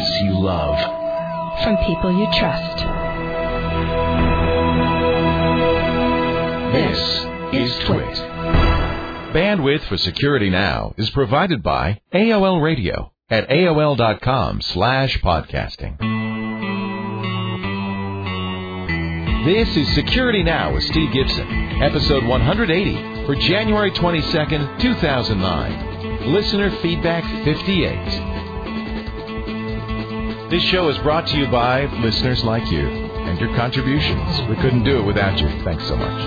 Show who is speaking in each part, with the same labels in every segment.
Speaker 1: podcasts you love.
Speaker 2: From people you trust.
Speaker 1: This is Twit. Bandwidth for Security Now is provided by AOL Radio at AOL.com/podcasting. This is Security Now with Steve Gibson, episode 180 for January 22nd, 2009. Listener feedback 58. This show is brought to you by listeners like you and your contributions. We couldn't do it without you. Thanks so much.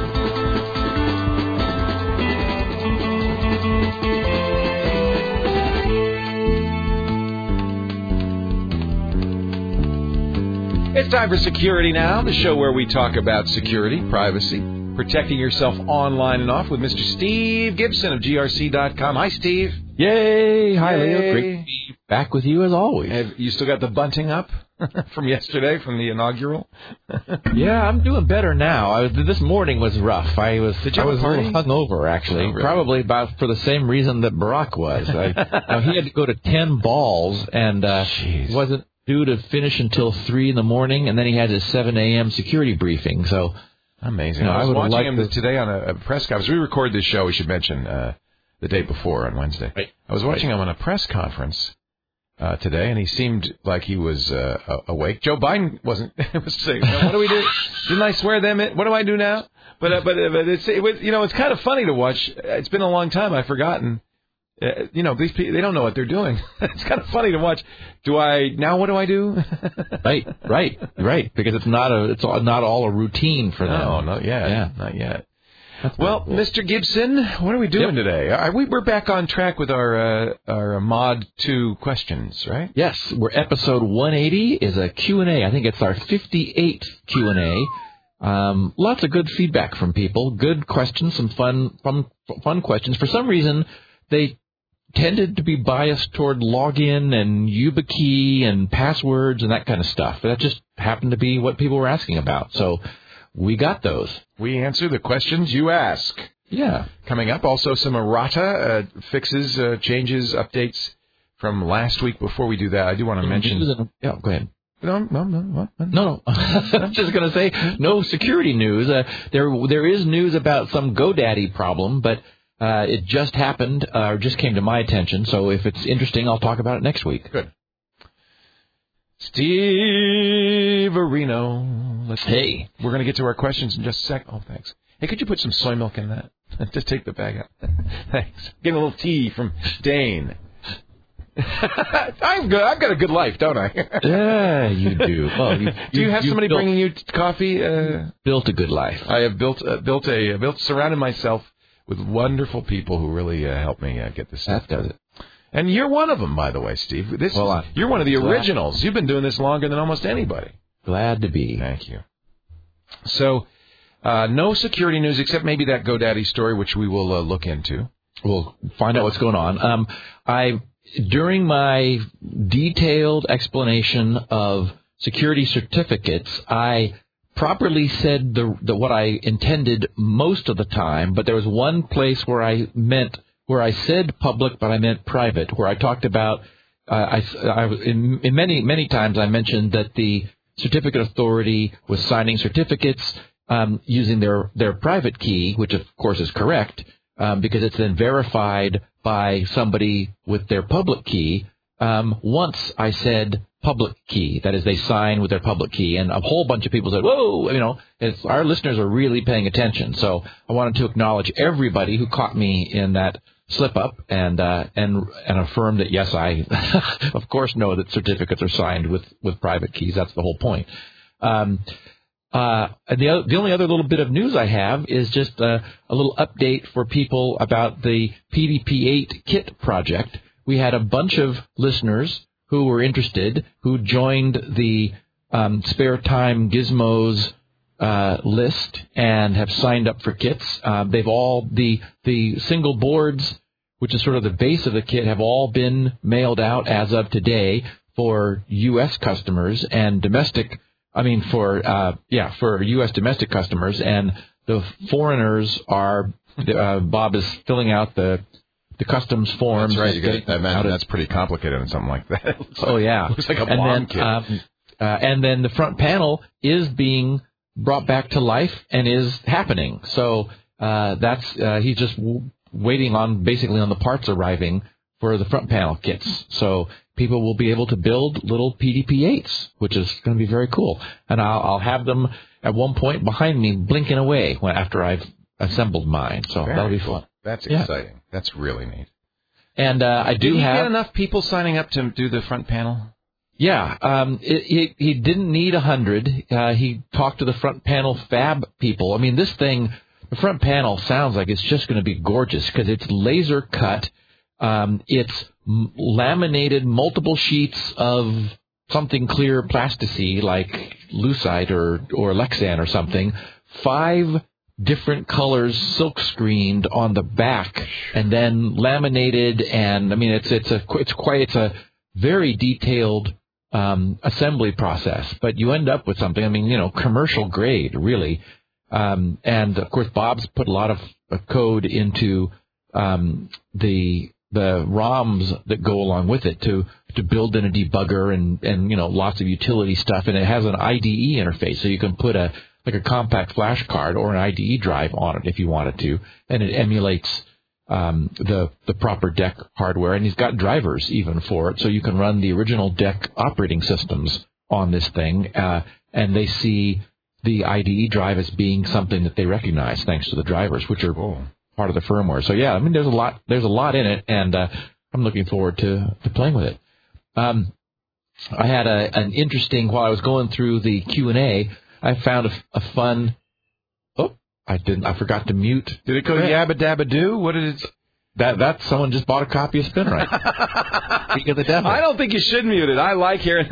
Speaker 1: It's time for Security Now, the show where we talk about security, privacy, protecting yourself online and off with Mr. Steve Gibson of GRC.com. Hi, Steve.
Speaker 3: Yay! Hi, Leo. Great to be back with you as always.
Speaker 1: Have you still got the bunting up from yesterday, from the inaugural?
Speaker 3: Yeah, I'm doing better now. This morning was rough. I was a little hungover, actually.
Speaker 1: Oh, really?
Speaker 3: Probably about for the same reason that Barack was. He had to go to 10 balls and wasn't due to finish until 3 in the morning, and then he had his 7 a.m. security briefing. So
Speaker 1: amazing. I was watching him today on a press conference. We record this show, we should mention, the day before on Wednesday. Right. I was watching him on a press conference today, and he seemed like he was awake. Joe Biden wasn't. Was saying, "What do we do? Didn't I swear them in? What do I do now?" But it's kind of funny to watch. It's been a long time. I've forgotten. These people, they don't know what they're doing. It's kind of funny to watch. What do I do?
Speaker 3: Right. Because it's not all a routine for them.
Speaker 1: No, not yet. Yeah. Not yet. Well, cool. Mr. Gibson, what are we doing today? We're back on track with our Mod 2 questions, right?
Speaker 3: Yes, we're episode 180 is a Q&A. I think it's our 58th Q&A. Lots of good feedback from people. Good questions, some fun questions. For some reason, they tended to be biased toward login and YubiKey and passwords and that kind of stuff. That just happened to be what people were asking about. So we got those. We
Speaker 1: answer the questions you ask.
Speaker 3: Yeah.
Speaker 1: Coming up, also some errata fixes, changes, updates from last week. Before we do that, I do want to mention...
Speaker 3: Yeah, go ahead.
Speaker 1: No. What?
Speaker 3: No. I'm just going to say no security news. There is news about some GoDaddy problem, but it just happened, or just came to my attention. So if it's interesting, I'll talk about it next week.
Speaker 1: Good. Steve Areno. Hey. We're going to get to our questions in just a sec. Oh, thanks. Hey, could you put some soy milk in that? Just take the bag out. Thanks. Getting a little tea from Dane. I'm good. I've got a good life, don't I?
Speaker 3: Yeah, you do. Well,
Speaker 1: do you have somebody bringing you coffee?
Speaker 3: Built a good life.
Speaker 1: I have surrounded myself with wonderful people who really help me get this stuff.
Speaker 3: That does it.
Speaker 1: And you're one of them, by the way, Steve. You're one of the originals. You've been doing this longer than almost anybody.
Speaker 3: Glad to be.
Speaker 1: Thank you. So, no security news except maybe that GoDaddy story, which we will look into.
Speaker 3: We'll find out what's going on. During my detailed explanation of security certificates, I properly said what I intended most of the time, but there was one place where I said public, but I meant private, where I talked about, in many times I mentioned that the certificate authority was signing certificates using their private key, which of course is correct, because it's then verified by somebody with their public key. Once I said public key, that is, they sign with their public key, and a whole bunch of people said, "Whoa!" Our listeners are really paying attention. So I wanted to acknowledge everybody who caught me in that slip up and affirm that yes, I of course know that certificates are signed with private keys. That's the whole point. And the only other little bit of news I have is just a little update for people about the PDP-8 kit project. We had a bunch of listeners who were interested, who joined the Spare Time Gizmos list and have signed up for kits. They've all, the single boards, which is sort of the base of the kit, have all been mailed out as of today for U.S. customers and for U.S. domestic customers, and the foreigners are, Bob is filling out the the customs forms.
Speaker 1: That's right. I imagine that's pretty complicated on something like that.
Speaker 3: Yeah.
Speaker 1: Looks like a bomb kit.
Speaker 3: And then the front panel is being brought back to life and is happening. So he's just waiting on the parts arriving for the front panel kits. So people will be able to build little PDP-8s, which is going to be very cool. And I'll have them at one point behind me blinking away after I've assembled mine. So that'll be fun.
Speaker 1: That's exciting. That's really neat.
Speaker 3: And Did you
Speaker 1: get enough people signing up to do the front panel?
Speaker 3: Yeah, he didn't need 100. He talked to the front panel fab people. I mean, this thing, the front panel sounds like it's just going to be gorgeous because it's laser cut. It's laminated multiple sheets of something clear plasticine like Lucite or Lexan or something. 5 different colors silk screened on the back and then laminated. And I mean, it's a very detailed assembly process, but you end up with something, commercial grade, really. And of course, Bob's put a lot of code into the ROMs that go along with it to build in a debugger and lots of utility stuff. And it has an IDE interface, so you can put a compact flash card or an IDE drive on it if you wanted to, and it emulates the proper DEC hardware, and he's got drivers even for it, so you can run the original DEC operating systems on this thing, and they see the IDE drive as being something that they recognize thanks to the drivers, which are part of the firmware. So yeah, there's a lot in it, and I'm looking forward to playing with it. I had an interesting, while I was going through the Q&A, I found a fun. I forgot to mute.
Speaker 1: Did it go yabba dabba doo? What did it?
Speaker 3: That someone just bought a copy of SpinRite. Speak of the devil.
Speaker 1: I don't think you should mute it. I like hearing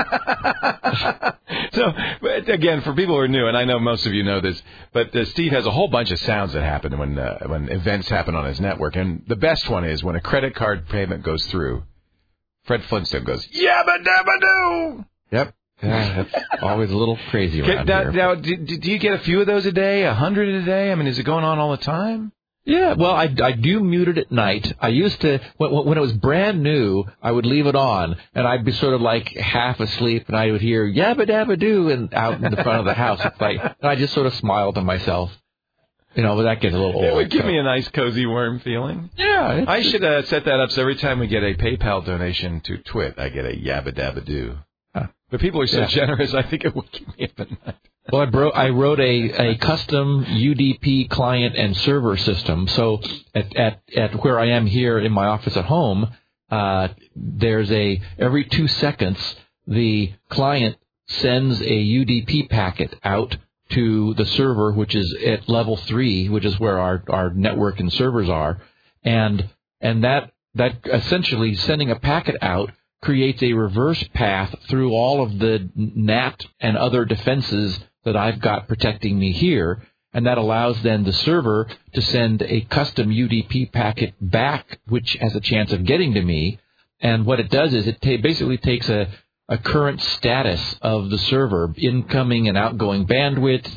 Speaker 1: that. So, but again, for people who are new, and I know most of you know this, but Steve has a whole bunch of sounds that happen when events happen on his network, and the best one is when a credit card payment goes through. Fred Flintstone goes yabba dabba doo.
Speaker 3: Yep. Yeah, that's always a little crazy around here.
Speaker 1: Now, do you get a few of those a day, 100 a day? I mean, is it going on all the time?
Speaker 3: Yeah, well, I do mute it at night. I used to, when it was brand new, I would leave it on, and I'd be sort of like half asleep, and I would hear yabba dabba doo and out in the front of the house. It's like, and I just sort of smiled to myself. But that gets a little old.
Speaker 1: It would give me a nice cozy worm feeling.
Speaker 3: Yeah.
Speaker 1: I should set that up so every time we get a PayPal donation to Twit, I get a yabba dabba doo. But people are so generous, I think it would keep me up at night.
Speaker 3: Well, I wrote a custom UDP client and server system. So at where I am here in my office at home, there's every 2 seconds, the client sends a UDP packet out to the server, which is at level 3, which is where our network and servers are. And that essentially sending a packet out creates a reverse path through all of the NAT and other defenses that I've got protecting me here, and that allows then the server to send a custom UDP packet back, which has a chance of getting to me. And what it does is it basically takes a current status of the server, incoming and outgoing bandwidth,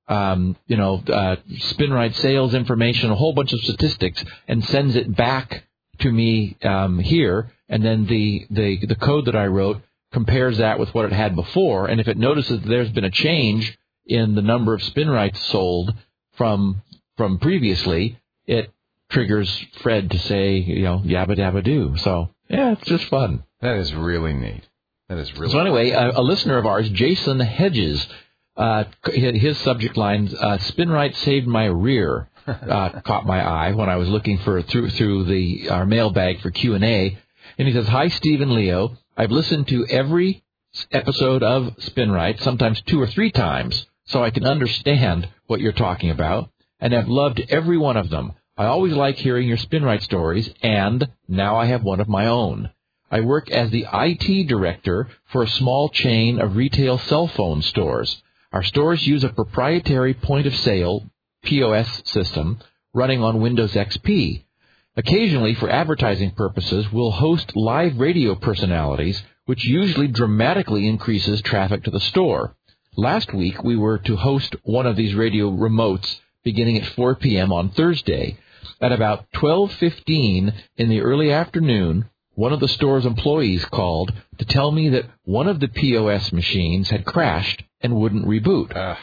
Speaker 3: SpinRite sales information, a whole bunch of statistics, and sends it back to me here. And then the code that I wrote compares that with what it had before. And if it notices that there's been a change in the number of SpinRites sold from previously, it triggers Fred to say, yabba dabba doo. So, yeah, it's just fun.
Speaker 1: That is really neat.
Speaker 3: So anyway, a listener of ours, Jason Hedges, his subject line, SpinRite saved my rear, caught my eye when I was looking through our mailbag for Q&A. And he says, "Hi, Steve and Leo. I've listened to every episode of SpinRite, sometimes 2 or 3 times, so I can understand what you're talking about, and I've loved every one of them. I always like hearing your SpinRite stories, and now I have one of my own. I work as the IT director for a small chain of retail cell phone stores. Our stores use a proprietary point-of-sale POS system running on Windows XP. Occasionally, for advertising purposes, we'll host live radio personalities, which usually dramatically increases traffic to the store. Last week, we were to host one of these radio remotes beginning at 4 p.m. on Thursday. At about 12:15 in the early afternoon, one of the store's employees called to tell me that one of the POS machines had crashed and wouldn't reboot.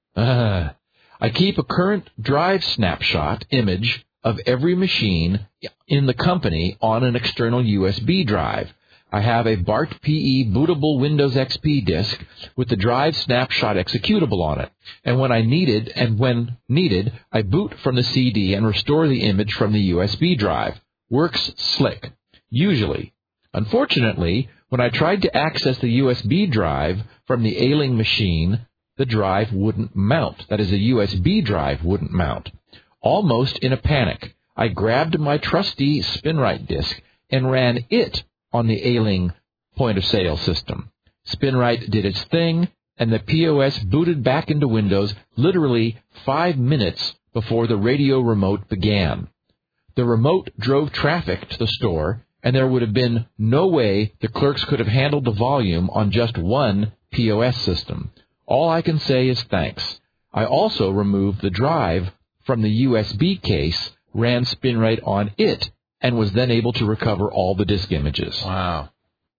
Speaker 3: I keep a current drive snapshot image of every machine in the company on an external USB drive. I have a BART PE bootable Windows XP disk with the drive snapshot executable on it. And when needed, I boot from the CD and restore the image from the USB drive. Works slick. Usually. Unfortunately, when I tried to access the USB drive from the ailing machine, the drive wouldn't mount. That is, a USB drive wouldn't mount. Almost in a panic, I grabbed my trusty SpinRite disk and ran it on the ailing point-of-sale system. SpinRite did its thing, and the POS booted back into Windows literally 5 minutes before the radio remote began. The remote drove traffic to the store, and there would have been no way the clerks could have handled the volume on just one POS system. All I can say is thanks. I also removed the drive from the USB case, ran SpinRite on it, and was then able to recover all the disk images.
Speaker 1: Wow.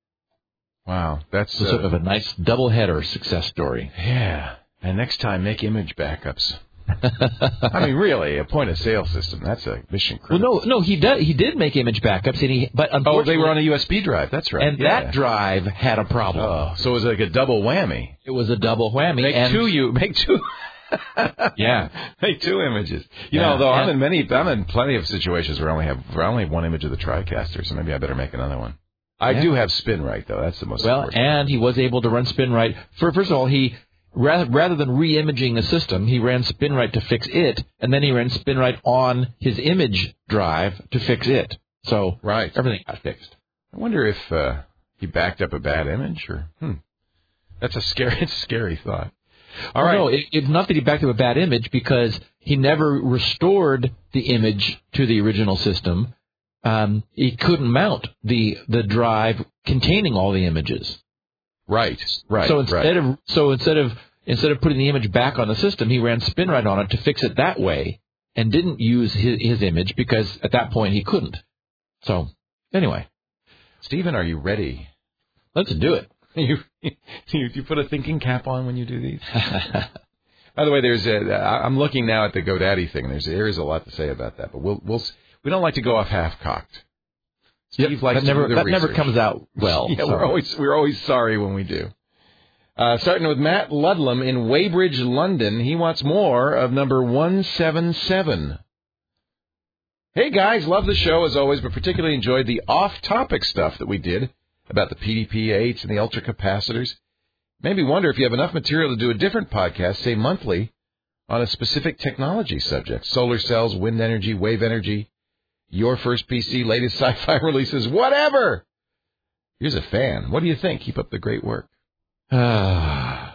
Speaker 1: That's
Speaker 3: sort of a nice double-header success story.
Speaker 1: Yeah. And next time, make image backups. I mean, really, a point-of-sale system, that's a mission critical.
Speaker 3: Well, no, he did make image backups, but unfortunately...
Speaker 1: they were on a USB drive, that's right.
Speaker 3: And that drive had a problem.
Speaker 1: Oh, so it was like a double whammy.
Speaker 3: It was a double whammy.
Speaker 1: Make two.
Speaker 3: Yeah.
Speaker 1: Make two images. You know, though, I'm in plenty of situations where I only have one image of the TriCaster, so maybe I better make another one. I do have SpinRite, though. That's the most important.
Speaker 3: Well, and he was able to run SpinRite. First of all, he... Rather than re-imaging the system, he ran SpinRite to fix it, and then he ran SpinRite on his image drive to fix it. So everything got fixed.
Speaker 1: I wonder if he backed up a bad image, or that's a scary thought. All right.
Speaker 3: No, it's not that he backed up a bad image, because he never restored the image to the original system. He couldn't mount the drive containing all the images.
Speaker 1: Right.
Speaker 3: So instead of putting the image back on the system, he ran SpinRite on it to fix it that way, and didn't use his image because at that point he couldn't. So anyway,
Speaker 1: Stephen, are you ready?
Speaker 3: Let's do it.
Speaker 1: You put a thinking cap on when you do these. By the way, I'm looking now at the GoDaddy thing. There is a lot to say about that, but we don't like to go off half-cocked. Steve likes
Speaker 3: that never comes out well.
Speaker 1: Yeah, we're always sorry when we do. Starting with Matt Ludlam in Weybridge, London. He wants more of number 177. Hey guys, love the show as always, but particularly enjoyed the off-topic stuff that we did about the PDP-8s and the ultracapacitors. Made me wonder if you have enough material to do a different podcast, say monthly, on a specific technology subject. Solar cells, wind energy, wave energy. Your first PC, latest sci-fi releases, whatever. Here's a fan. What do you think? Keep up the great work.
Speaker 3: I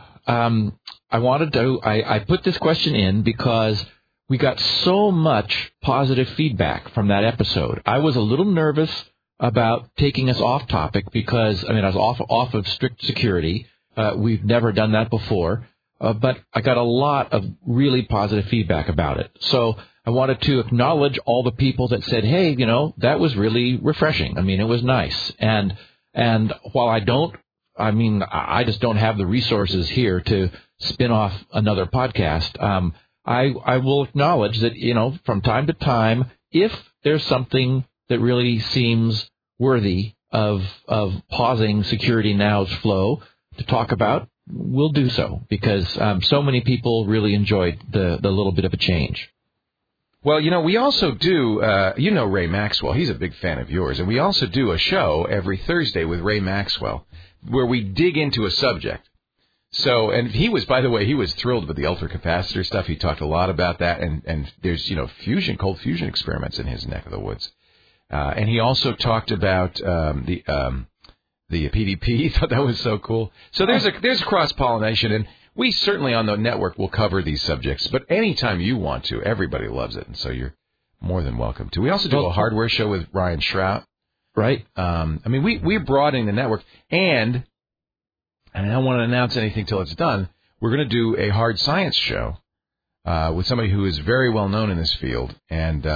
Speaker 3: put this question in because we got so much positive feedback from that episode. I was a little nervous about taking us off topic because, I was off of strict security. We've never done that before. But I got a lot of really positive feedback about it. So I wanted to acknowledge all the people that said, hey, that was really refreshing. It was nice. And while I just don't have the resources here to spin off another podcast. I will acknowledge that, from time to time, if there's something that really seems worthy of pausing Security Now's flow to talk about, we'll do so because so many people really enjoyed the little bit of a change.
Speaker 1: Well, we also do, Ray Maxwell. He's a big fan of yours. And we also do a show every Thursday with Ray Maxwell where we dig into a subject. So, and he was thrilled with the ultracapacitor stuff. He talked a lot about that. And there's, cold fusion experiments in his neck of the woods. And he also talked about the PDP. He thought that was so cool. So there's cross-pollination. And we certainly on the network will cover these subjects, but anytime you want to, everybody loves it, and so you're more than welcome to. We also do a hardware show with Ryan Shrout.
Speaker 3: Right.
Speaker 1: We're broadening the network, and I don't want to announce anything till it's done. We're going to do a hard science show with somebody who is very well known in this field, and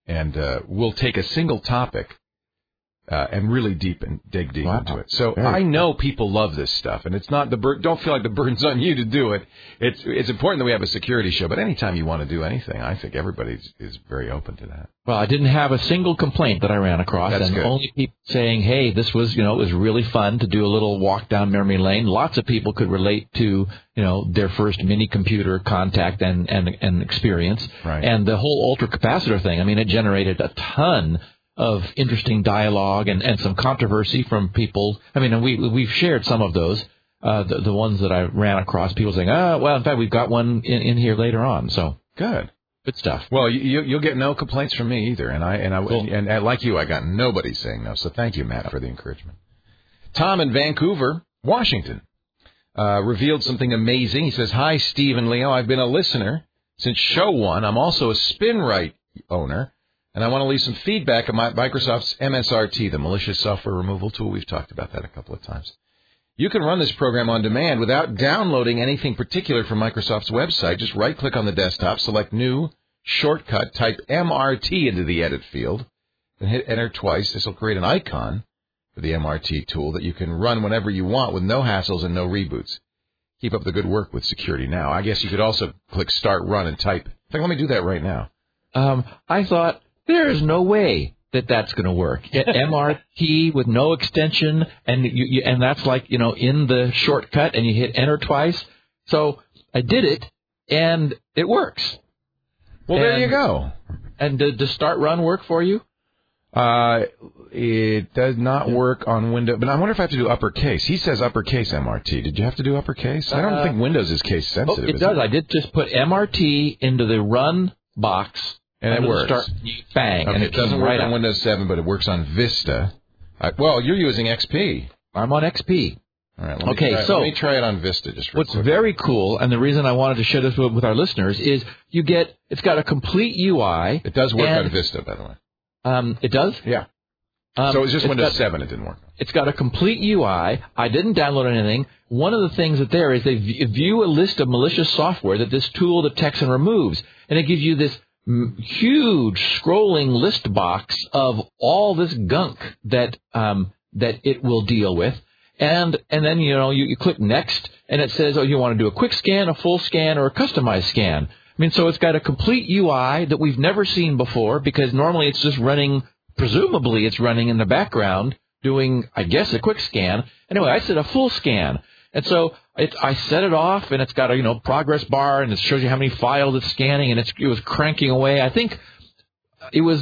Speaker 1: and we'll take a single topic and really dig deep into it. So I know people love this stuff, and it's not don't feel like the burden's on you to do it. It's important that we have a security show, but anytime you want to do anything, I think everybody is very open to that.
Speaker 3: Well, I didn't have a single complaint that I ran across,
Speaker 1: That's
Speaker 3: and
Speaker 1: good.
Speaker 3: Only people saying, "Hey, this was, it was really fun to do a little walk down memory lane." Lots of people could relate to, their first mini computer contact and experience,
Speaker 1: right.
Speaker 3: And the whole ultra capacitor thing. I mean, it generated a ton of interesting dialogue and some controversy from people. I mean, and we've shared some of those, the ones that I ran across. People saying, in fact, we've got one in here later on. So
Speaker 1: good
Speaker 3: stuff.
Speaker 1: Well, you'll get no complaints from me either, and like you, I got nobody saying no. So thank you, Matt, for the encouragement. Tom in Vancouver, Washington, revealed something amazing. He says, "Hi, Steve and Leo. I've been a listener since show 1. I'm also a SpinRite owner. And I want to leave some feedback on Microsoft's MSRT, the malicious software removal tool. We've talked about that a couple of times. You can run this program on demand without downloading anything particular from Microsoft's website. Just right-click on the desktop, select New, Shortcut, type MRT into the Edit field, and hit Enter twice. This will create an icon for the MRT tool that you can run whenever you want with no hassles and no reboots. Keep up the good work with Security Now." I guess you could also click Start Run and type. In fact, let me do that right now.
Speaker 3: I thought, there is no way that's going to work. MRT with no extension, and that's like, in the shortcut, and you hit Enter twice. So I did it, and it works.
Speaker 1: Well, there you go.
Speaker 3: And does Start Run work for you?
Speaker 1: It does not work on Windows, but I wonder if I have to do uppercase. He says uppercase MRT. Did you have to do uppercase? I don't think Windows is case sensitive.
Speaker 3: It does. I did just put MRT into the Run box.
Speaker 1: And it works.
Speaker 3: Bang.
Speaker 1: Okay,
Speaker 3: and
Speaker 1: it doesn't work on Windows 7, but it works on Vista. Well, you're using XP.
Speaker 3: I'm on XP.
Speaker 1: All right. Let me try it on Vista just real quick.
Speaker 3: What's very cool, and the reason I wanted to share this with our listeners, is it's got a complete UI.
Speaker 1: It does work on Vista, by the way.
Speaker 3: It does?
Speaker 1: Yeah. So it was just Windows 7 it didn't work.
Speaker 3: It's got a complete UI. I didn't download anything. One of the things that there is they view a list of malicious software that this tool detects and removes, and it gives you this huge scrolling list box of all this gunk that it will deal with, and then you click next, and it says, you want to do a quick scan, a full scan, or a customized scan. I mean, so it's got a complete UI that we've never seen before, because normally it's just running. Presumably, it's running in the background doing, I guess, a quick scan. Anyway, I said a full scan. And so I set it off, and it's got a progress bar, and it shows you how many files it's scanning, and it was cranking away. I think it was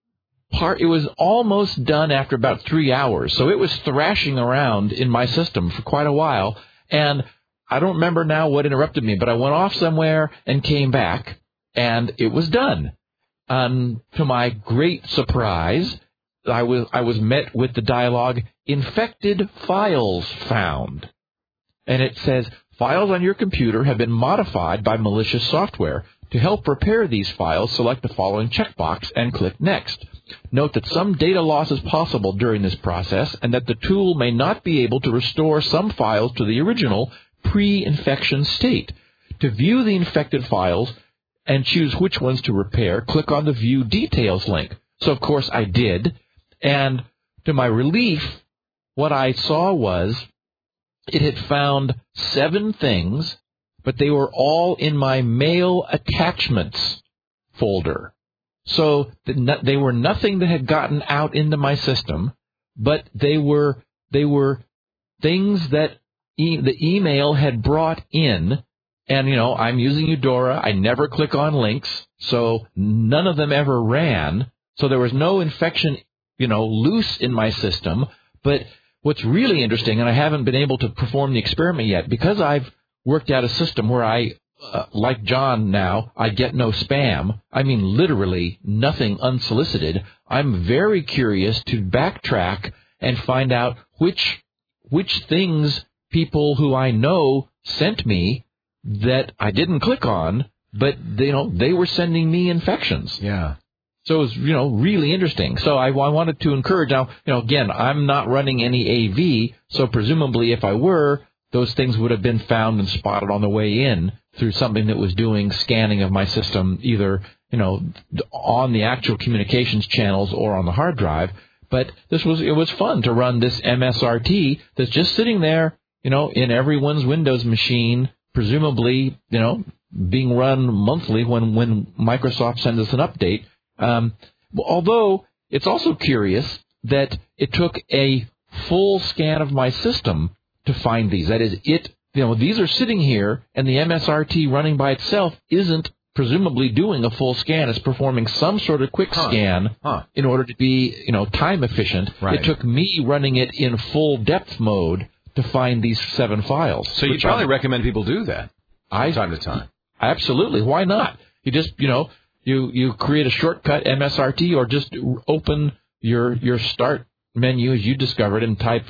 Speaker 3: almost done after about 3 hours. So it was thrashing around in my system for quite a while, and I don't remember now what interrupted me, but I went off somewhere and came back, and it was done. To my great surprise, I was met with the dialogue, "Infected files found." And it says, "Files on your computer have been modified by malicious software. To help repair these files, select the following checkbox and click Next. Note that some data loss is possible during this process, and that the tool may not be able to restore some files to the original pre-infection state. To view the infected files and choose which ones to repair, click on the View Details link." So, of course, I did. And to my relief, what I saw was it had found 7 things, but they were all in my Mail Attachments folder. So they were nothing that had gotten out into my system, but they were things that the email had brought in. And, I'm using Eudora. I never click on links, so none of them ever ran. So there was no infection, loose in my system. But what's really interesting, and I haven't been able to perform the experiment yet, because I've worked out a system where I, like John now, I get no spam. I mean, literally nothing unsolicited. I'm very curious to backtrack and find out which things people who I know sent me that I didn't click on, but they were sending me infections.
Speaker 1: Yeah.
Speaker 3: So it was, really interesting. So I wanted to encourage. Now, again, I'm not running any AV, so presumably if I were, those things would have been found and spotted on the way in through something that was doing scanning of my system, either on the actual communications channels or on the hard drive. But it was fun to run this MSRT that's just sitting there, in everyone's Windows machine, presumably, being run monthly when Microsoft sends us an update. Although it's also curious that it took a full scan of my system to find these. That is, these are sitting here, and the MSRT running by itself isn't presumably doing a full scan. It's performing some sort of quick scan in order to be, time efficient. Right. It took me running it in full depth mode to find these 7 files.
Speaker 1: So you probably recommend people do that time to time.
Speaker 3: Absolutely. Why not? You just, you create a shortcut MSRT, or just open your start menu as you discovered and type,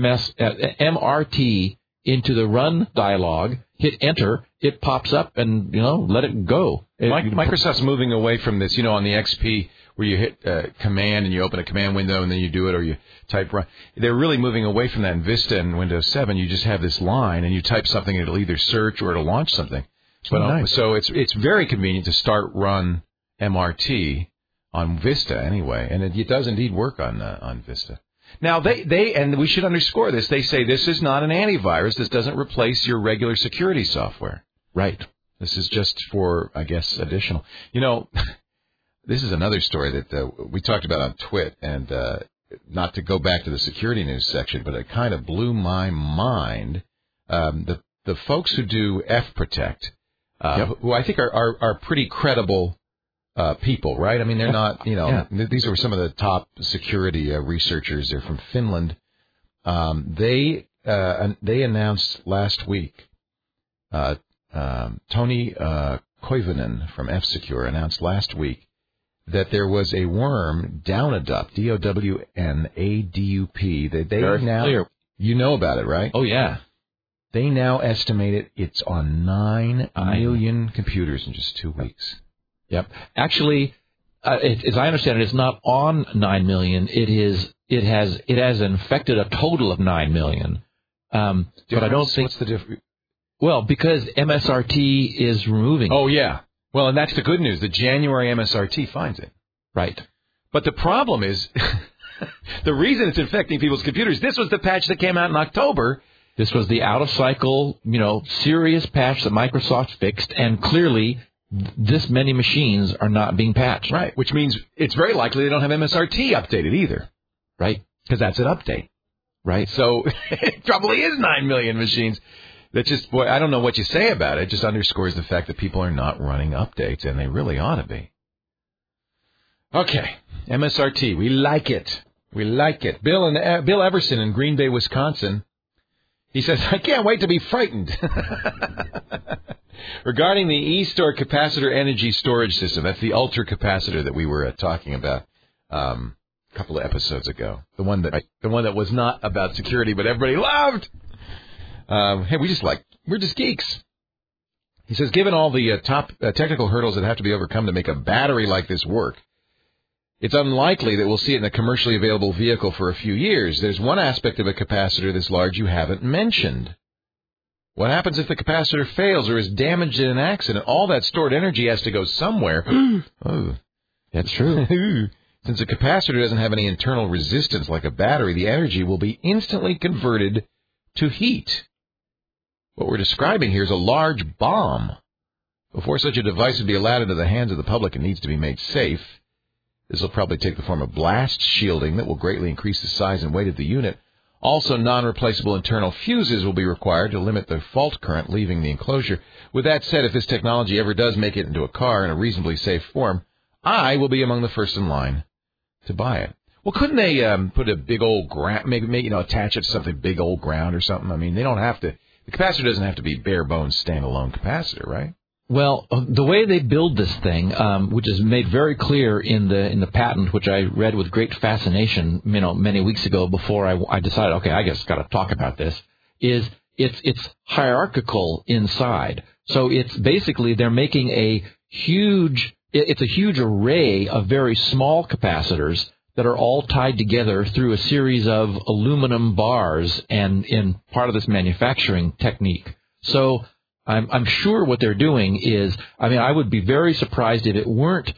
Speaker 3: MRT into the run dialog, hit enter, it pops up, and, let it go.
Speaker 1: Microsoft's moving away from this, on the XP, where you hit command and you open a command window and then you do it, or you type run. They're really moving away from that in Vista and Windows 7. You just have this line and you type something and it'll either search or it'll launch something. So it's very convenient to start run MRT on Vista anyway, and it does indeed work on Vista. Now, they and we should underscore this, they say this is not an antivirus. This doesn't replace your regular security software.
Speaker 3: Right.
Speaker 1: This is just for, I guess, additional. This is another story that we talked about on Twit, and not to go back to the security news section, but it kind of blew my mind. The folks who do F-Protect, who I think are pretty credible people, right? I mean, they're not, these are some of the top security researchers. They're from Finland. They announced last week, Tony Koivunen from F-Secure announced last week that there was a worm, Downadup, D-O-W-N-A-D-U-P. They now, clear. You know about it, right?
Speaker 3: Oh, yeah.
Speaker 1: They now estimate it's on 9 million computers in just 2 weeks.
Speaker 3: Yep. Actually, as I understand it, it's not on 9 million. It has infected a total of 9 million. But I don't think.
Speaker 1: What's the difference?
Speaker 3: Well, because MSRT is removing.
Speaker 1: Oh, yeah. Well, and that's the good news. The January MSRT finds it.
Speaker 3: Right.
Speaker 1: But the problem is, the reason it's infecting people's computers, this was the patch that came out in October.
Speaker 3: This was the out-of-cycle, serious patch that Microsoft fixed, and clearly this many machines are not being patched.
Speaker 1: Right, which means it's very likely they don't have MSRT updated either.
Speaker 3: Right.
Speaker 1: Because that's an update.
Speaker 3: Right.
Speaker 1: So it probably is 9 million machines. That just, boy, I don't know what you say about it. It just underscores the fact that people are not running updates, and they really ought to be. Okay, MSRT, we like it. We like it. Bill Everson in Green Bay, Wisconsin, he says, I can't wait to be frightened. Regarding the eStore capacitor energy storage system, that's the ultra capacitor that we were talking about a couple of episodes ago. The one that was not about security, but everybody loved. Hey, we're just geeks. He says, given all the top technical hurdles that have to be overcome to make a battery like this work, it's unlikely that we'll see it in a commercially available vehicle for a few years. There's one aspect of a capacitor this large you haven't mentioned. What happens if the capacitor fails or is damaged in an accident? All that stored energy has to go somewhere.
Speaker 3: Oh, that's true.
Speaker 1: Since a capacitor doesn't have any internal resistance like a battery, the energy will be instantly converted to heat. What we're describing here is a large bomb. Before such a device would be allowed into the hands of the public, it needs to be made safe. This will probably take the form of blast shielding that will greatly increase the size and weight of the unit. Also, non-replaceable internal fuses will be required to limit the fault current leaving the enclosure. With that said, if this technology ever does make it into a car in a reasonably safe form, I will be among the first in line to buy it. Well, couldn't they put a big old ground, maybe attach it to something big old ground or something? I mean, they don't have to. The capacitor doesn't have to be bare bones standalone capacitor, right?
Speaker 3: Well, the way they build this thing, which is made very clear in the patent, which I read with great fascination, many weeks ago before I decided, okay, I guess got to talk about this, is it's hierarchical inside. So it's basically they're making a huge array of very small capacitors that are all tied together through a series of aluminum bars and in part of this manufacturing technique. So I'm sure what they're doing is, I would be very surprised if it weren't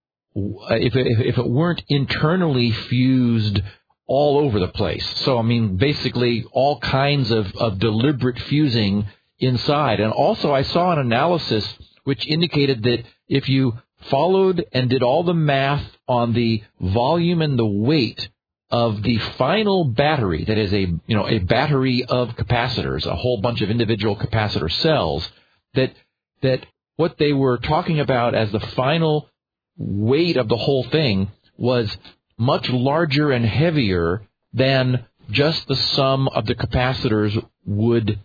Speaker 3: internally fused all over the place. So, basically all kinds of deliberate fusing inside. And also I saw an analysis which indicated that if you followed and did all the math on the volume and the weight of the final battery, that is a battery of capacitors, a whole bunch of individual capacitor cells, that what they were talking about as the final weight of the whole thing was much larger and heavier than just the sum of the capacitors would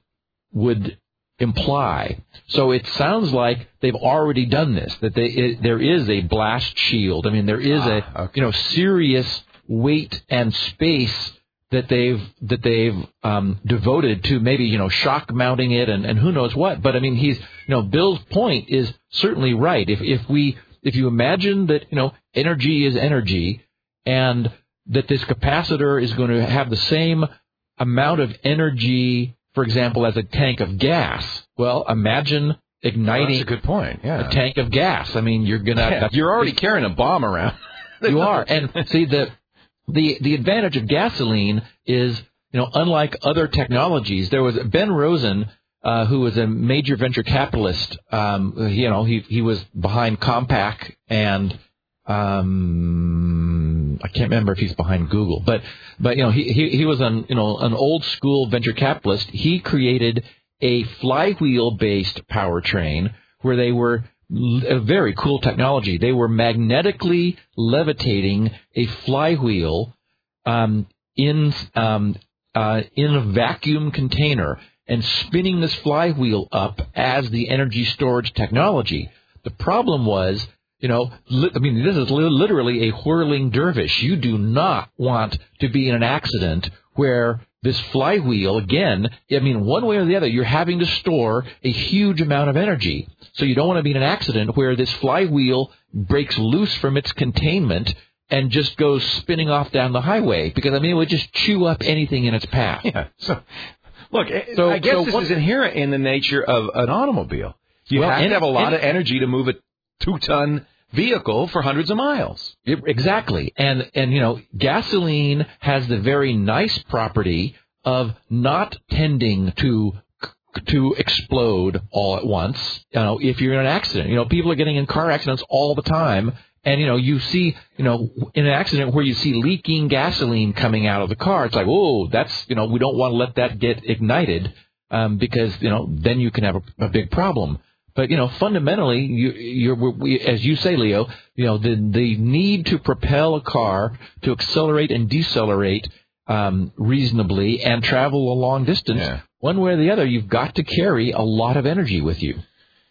Speaker 3: imply. So it sounds like they've already done this, that there is a blast shield. There is serious weight and space that they've devoted to maybe shock mounting it and who knows what. But Bill's point is certainly right. If you imagine that energy is energy, and that this capacitor is going to have the same amount of energy, for example, as a tank of gas. Well, imagine igniting
Speaker 1: that's a good point. Yeah.
Speaker 3: a tank of gas.
Speaker 1: You're already carrying a bomb around.
Speaker 3: You are. And see, the advantage of gasoline is, unlike other technologies, there was Ben Rosen, who was a major venture capitalist. He was behind Compaq and I can't remember if he's behind Google, but he was an old school venture capitalist. He created a flywheel based powertrain where they were a very cool technology. They were magnetically levitating a flywheel in a vacuum container and spinning this flywheel up as the energy storage technology. The problem was, this is literally a whirling dervish. You do not want to be in an accident where this flywheel, again, one way or the other, you're having to store a huge amount of energy. So you don't want to be in an accident where this flywheel breaks loose from its containment and just goes spinning off down the highway, because, it would just chew up anything in its path.
Speaker 1: Yeah. I guess this is inherent in the nature of an automobile. You have to have a lot of energy to move a 2-ton vehicle for hundreds of miles.
Speaker 3: Exactly. And gasoline has the very nice property of not tending to explode all at once, if you're in an accident. People are getting in car accidents all the time. And, you see, in an accident where you see leaking gasoline coming out of the car, it's like, oh, that's, we don't want to let that get ignited, because, then you can have a big problem. But, fundamentally, we, as you say, Leo, the need to propel a car to accelerate and decelerate reasonably and travel a long distance, one way or the other, you've got to carry a lot of energy with you.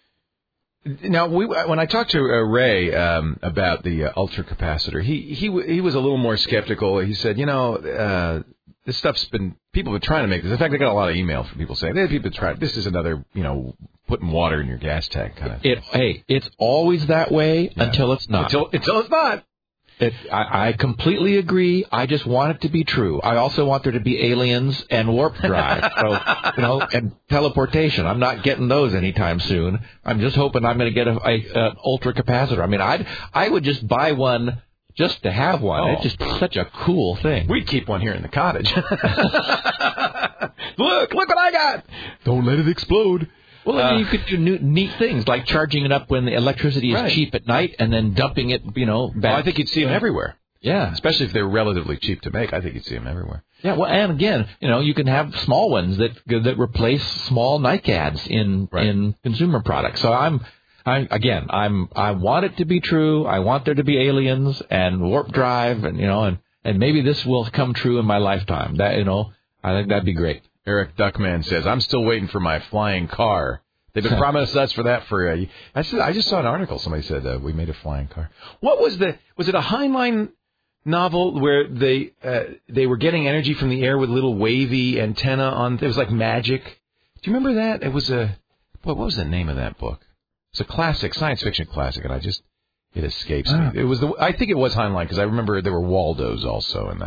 Speaker 1: Now, when I talked to Ray about the ultracapacitor, he was a little more skeptical. He said, this stuff's people have been trying to make this. In fact, I got a lot of email from people saying, people try. This is another, putting water in your gas tank kind of thing.
Speaker 3: It's always that way until it's not.
Speaker 1: Until it's not.
Speaker 3: I completely agree. I just want it to be true. I also want there to be aliens and warp drive, and teleportation. I'm not getting those anytime soon. I'm just hoping I'm going to get an ultra capacitor. I would just buy one just to have one. Oh. It's just such a cool thing.
Speaker 1: We'd keep one here in the cottage. Look what I got. Don't let it explode.
Speaker 3: Well, you could do neat things like charging it up when the electricity is cheap at night and then dumping it, back.
Speaker 1: Well, I think you'd see them everywhere.
Speaker 3: Yeah.
Speaker 1: Especially if they're relatively cheap to make. I think you'd see them everywhere.
Speaker 3: Yeah, well, and again, you can have small ones that replace small NiCads in consumer products. So I want it to be true. I want there to be aliens and warp drive and maybe this will come true in my lifetime. That, I think that'd be great.
Speaker 1: Eric Duckman says, I'm still waiting for my flying car. They've been promising us for that for I just saw an article. Somebody said we made a flying car. What was it a Heinlein novel where they were getting energy from the air with a little wavy antenna on? It was like magic. Do you remember that? It was what was the name of that book? It's a classic, science fiction classic, and it escapes me. I think it was Heinlein because I remember there were Waldos also in that.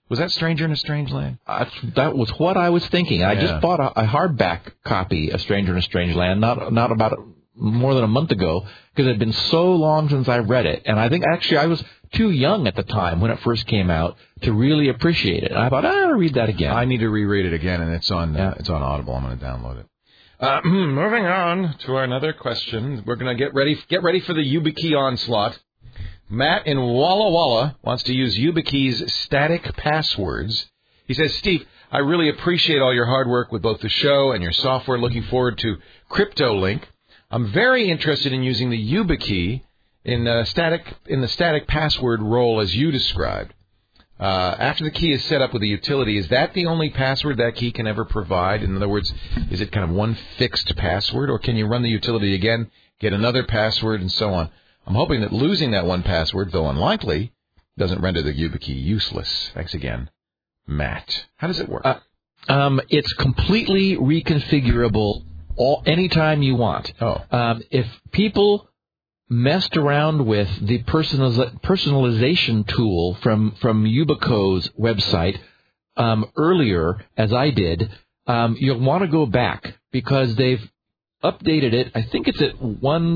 Speaker 1: Was that Stranger in a Strange Land?
Speaker 3: That was what I was thinking. I just bought a hardback copy of Stranger in a Strange Land, not about more than a month ago, because it had been so long since I read it. And I think actually I was too young at the time when it first came out to really appreciate it. And I thought, I'll read that again.
Speaker 1: I need to reread it again, and it's on Audible. I'm going to download it. Moving on to another question. We're going to get ready for the YubiKey onslaught. Matt in Walla Walla wants to use YubiKey's static passwords. He says, Steve, I really appreciate all your hard work with both the show and your software. Looking forward to CryptoLink. I'm very interested in using the YubiKey in the static password role as you described. After the key is set up with a utility, is that the only password that key can ever provide? In other words, is it kind of one fixed password, or can you run the utility again, get another password, and so on? I'm hoping that losing that one password, though unlikely, doesn't render the YubiKey useless. Thanks again, Matt. How does it work?
Speaker 3: It's completely reconfigurable anytime you want. If people messed around with the personalization tool from Yubico's website earlier, as I did, you'll want to go back because they've updated it. I think it's at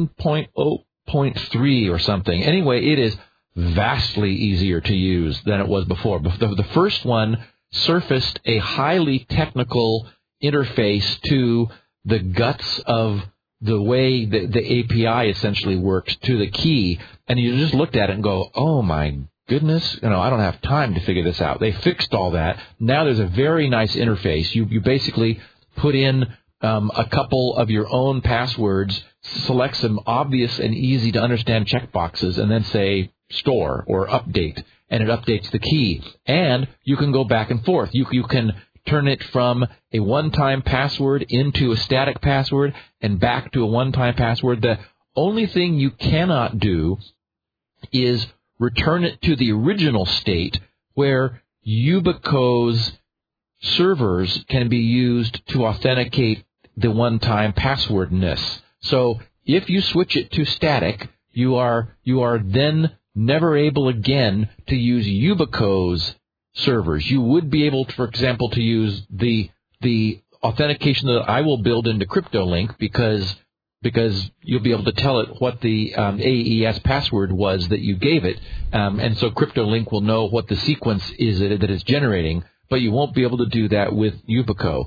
Speaker 3: 1.0.3 or something. Anyway, it is vastly easier to use than it was before. The first one surfaced a highly technical interface to the guts of the way the API essentially works to the key, and you just looked at it and go, oh my goodness, I don't have time to figure this out. They fixed all that. Now there's a very nice interface. You basically put in a couple of your own passwords, select some obvious and easy to understand checkboxes, and then say store or update, and it updates the key. And you can go back and forth. You can turn it from a one-time password into a static password and back to a one-time password. The only thing you cannot do is return it to the original state where Yubico's servers can be used to authenticate the one-time passwordness. So if you switch it to static, you are then never able again to use Yubico's servers. You would be able to, for example, to use the authentication that I will build into CryptoLink because you'll be able to tell it what the AES password was that you gave it, and so CryptoLink will know what the sequence is that it's generating, but you won't be able to do that with Yubico.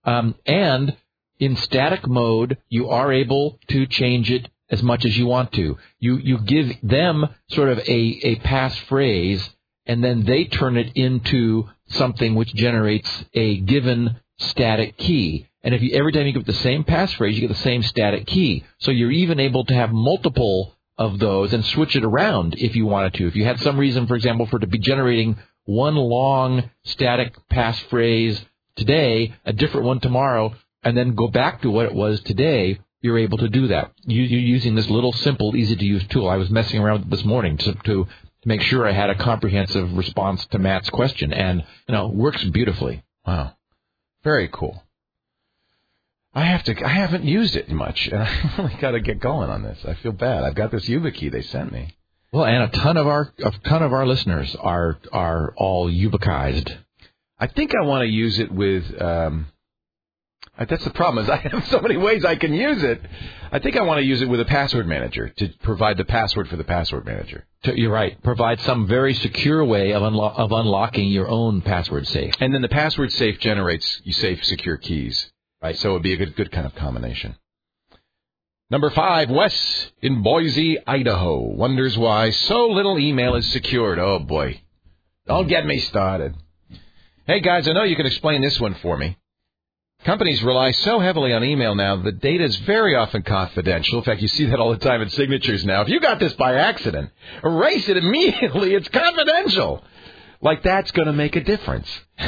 Speaker 3: And in static mode, you are able to change it as much as you want to. You give them sort of a passphrase, and then they turn it into something which generates a given static key. And if every time you give the same passphrase, you get the same static key. So you're even able to have multiple of those and switch it around if you wanted to. If you had some reason, for example, for it to be generating one long static passphrase today, a different one tomorrow, and then go back to what it was today, you're able to do that. You're using this little simple, easy-to-use tool. I was messing around with it this morning to make sure I had a comprehensive response to Matt's question, and it works beautifully.
Speaker 1: Wow, very cool. I haven't used it much, and I really got to get going on this. I feel bad. I've got this YubiKey they sent me.
Speaker 3: Well, and a ton of our listeners are all Yubikized.
Speaker 1: I think I want to use it with. That's the problem, is I have so many ways I can use it. I think I want to use it with a password manager to provide the password for the password manager.
Speaker 3: You're right. Provide some very secure way of unlocking your own password safe.
Speaker 1: And then the password safe generates safe, secure keys. Right. So it would be a good kind of combination. Number 5, Wes in Boise, Idaho, wonders why so little email is secured. Oh, boy. Don't get me started. Hey, guys, I know you can explain this one for me. Companies rely so heavily on email now that data is very often confidential. In fact, you see that all the time in signatures now. If you got this by accident, erase it immediately. It's confidential. Like that's going to make a difference.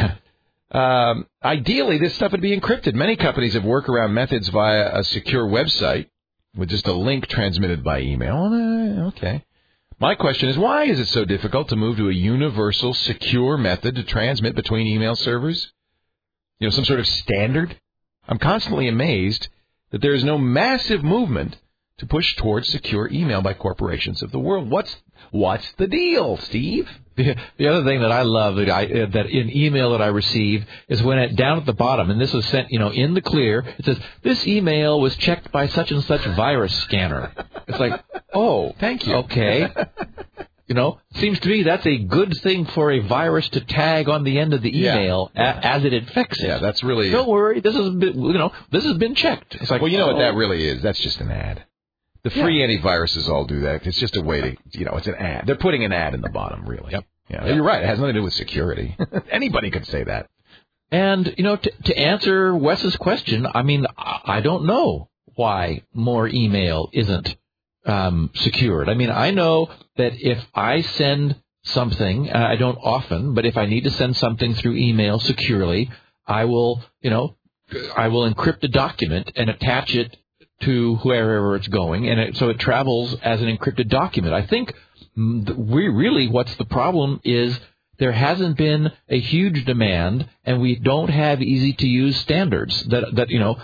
Speaker 1: Ideally, this stuff would be encrypted. Many companies have workaround methods via a secure website with just a link transmitted by email. Okay. My question is, why is it so difficult to move to a universal, secure method to transmit between email servers? Some sort of standard? I'm constantly amazed that there is no massive movement to push towards secure email by corporations of the world. What's the deal, Steve?
Speaker 3: The other thing that I love that in email that I receive is when down at the bottom, and this was sent, in the clear, it says, this email was checked by such and such virus scanner. It's like, oh,
Speaker 1: thank you.
Speaker 3: Okay. Seems to me that's a good thing for a virus to tag on the end of the email as it infects it.
Speaker 1: Yeah, that's really...
Speaker 3: Don't worry, this has been checked. It's like,
Speaker 1: well, you know what that really is? That's just an ad. The free antiviruses all do that. It's just a way to, it's an ad. They're putting an ad in the bottom, really.
Speaker 3: Yep.
Speaker 1: Yeah, you're right. It has nothing to do with security. Anybody could say that.
Speaker 3: And, to answer Wes's question, I don't know why more email isn't secured. I know that if I send something, I don't often, but if I need to send something through email securely, I will encrypt a document and attach it to wherever it's going, and so it travels as an encrypted document. I think what's the problem is there hasn't been a huge demand, and we don't have easy-to-use standards that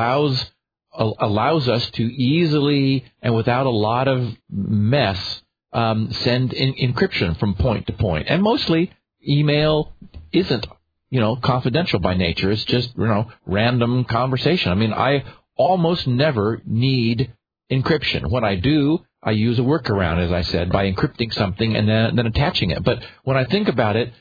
Speaker 3: allows us to easily and without a lot of mess send encryption from point to point. And mostly, email isn't confidential by nature. It's just random conversation. I almost never need encryption. When I do, I use a workaround, as I said, by encrypting something and then attaching it. But when I think about it,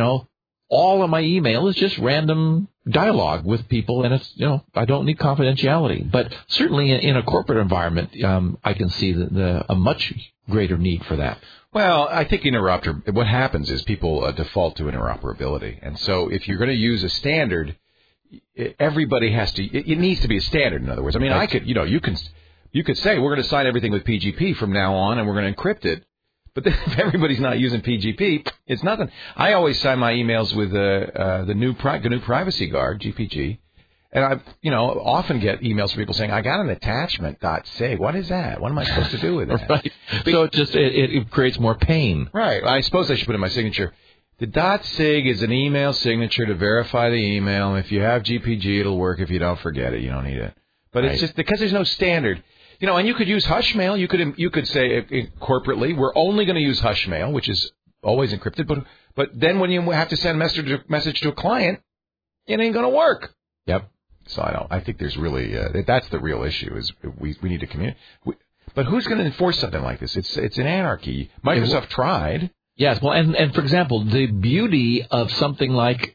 Speaker 3: all of my email is just random dialogue with people, and it's, I don't need confidentiality. But certainly in a corporate environment, I can see a much greater need for that.
Speaker 1: Well, I think what happens is people default to interoperability. And so if you're going to use a standard, everybody has to. It needs to be a standard. In other words, I could, you could say we're going to sign everything with PGP from now on, and we're going to encrypt it. But then if everybody's not using PGP, it's nothing. I always sign my emails with the GNU Privacy Guard (GPG), and I, often get emails from people saying, "I got an attachment .sig. What is that? What am I supposed to do with that?"
Speaker 3: Right. So it creates more pain.
Speaker 1: Right. I suppose I should put in my signature. The .sig is an email signature to verify the email. If you have GPG, it'll work. If you don't, forget it. You don't need it. But It's just because there's no standard. And you could use Hushmail. You could say corporately, we're only going to use Hushmail, which is always encrypted. But then when you have to send a message to a client, it ain't going to work.
Speaker 3: Yep.
Speaker 1: So I think there's really that's the real issue is we need to communicate. But who's going to enforce something like this? It's an anarchy. Microsoft tried.
Speaker 3: Yes, well, and for example, the beauty of something like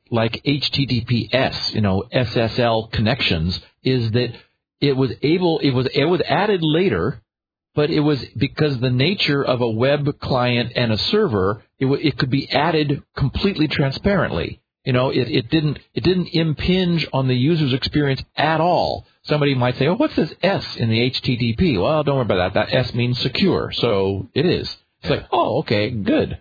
Speaker 3: HTTPS, SSL connections, is that it was added later, but it was because the nature of a web client and a server, it could be added completely transparently. It didn't impinge on the user's experience at all. Somebody might say, "Oh, what's this S in the HTTP?" Well, don't worry about that. That S means secure, so it is. It's like, oh, okay, good.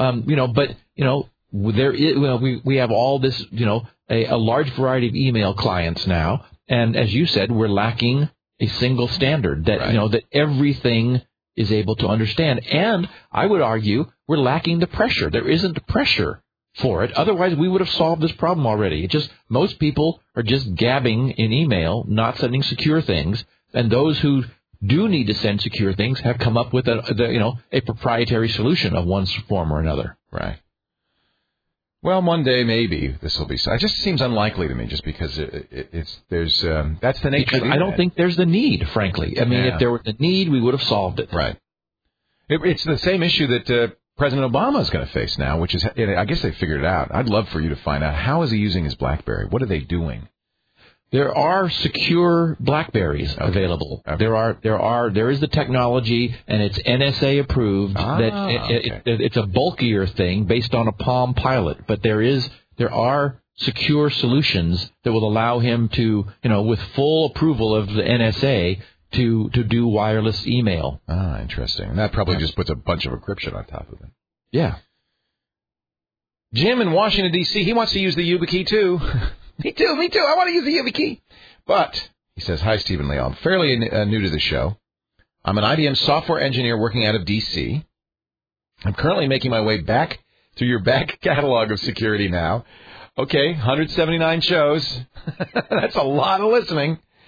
Speaker 3: There is, we have all this, a large variety of email clients now, and as you said, we're lacking a single standard that that everything is able to understand. And I would argue we're lacking the pressure. There isn't pressure for it. Otherwise, we would have solved this problem already. It just most people are just gabbing in email, not sending secure things, and those who do need to send secure things have come up with a proprietary solution of one form or another.
Speaker 1: Right. Well, one day maybe this will be. It just seems unlikely to me, just because that's the nature.
Speaker 3: I don't think there's the need, frankly. If there were the need, we would have solved it.
Speaker 1: Right. It's the same issue that President Obama is going to face now, which is, I guess they figured it out. I'd love for you to find out, how is he using his BlackBerry? What are they doing?
Speaker 3: There are secure BlackBerries available. Okay. There is the technology, and it's NSA approved. It's a bulkier thing based on a Palm Pilot, but there are secure solutions that will allow him to, with full approval of the NSA, to do wireless email.
Speaker 1: Ah, interesting. And that probably just puts a bunch of encryption on top of it.
Speaker 3: Yeah.
Speaker 1: Jim in Washington, D.C., he wants to use the YubiKey, too. Me too. I want to use the YubiKey. But, he says, hi, Stephen Lee. I'm fairly new to the show. I'm an IBM software engineer working out of D.C. I'm currently making my way back through your back catalog of security now. Okay, 179 shows. That's a lot of listening.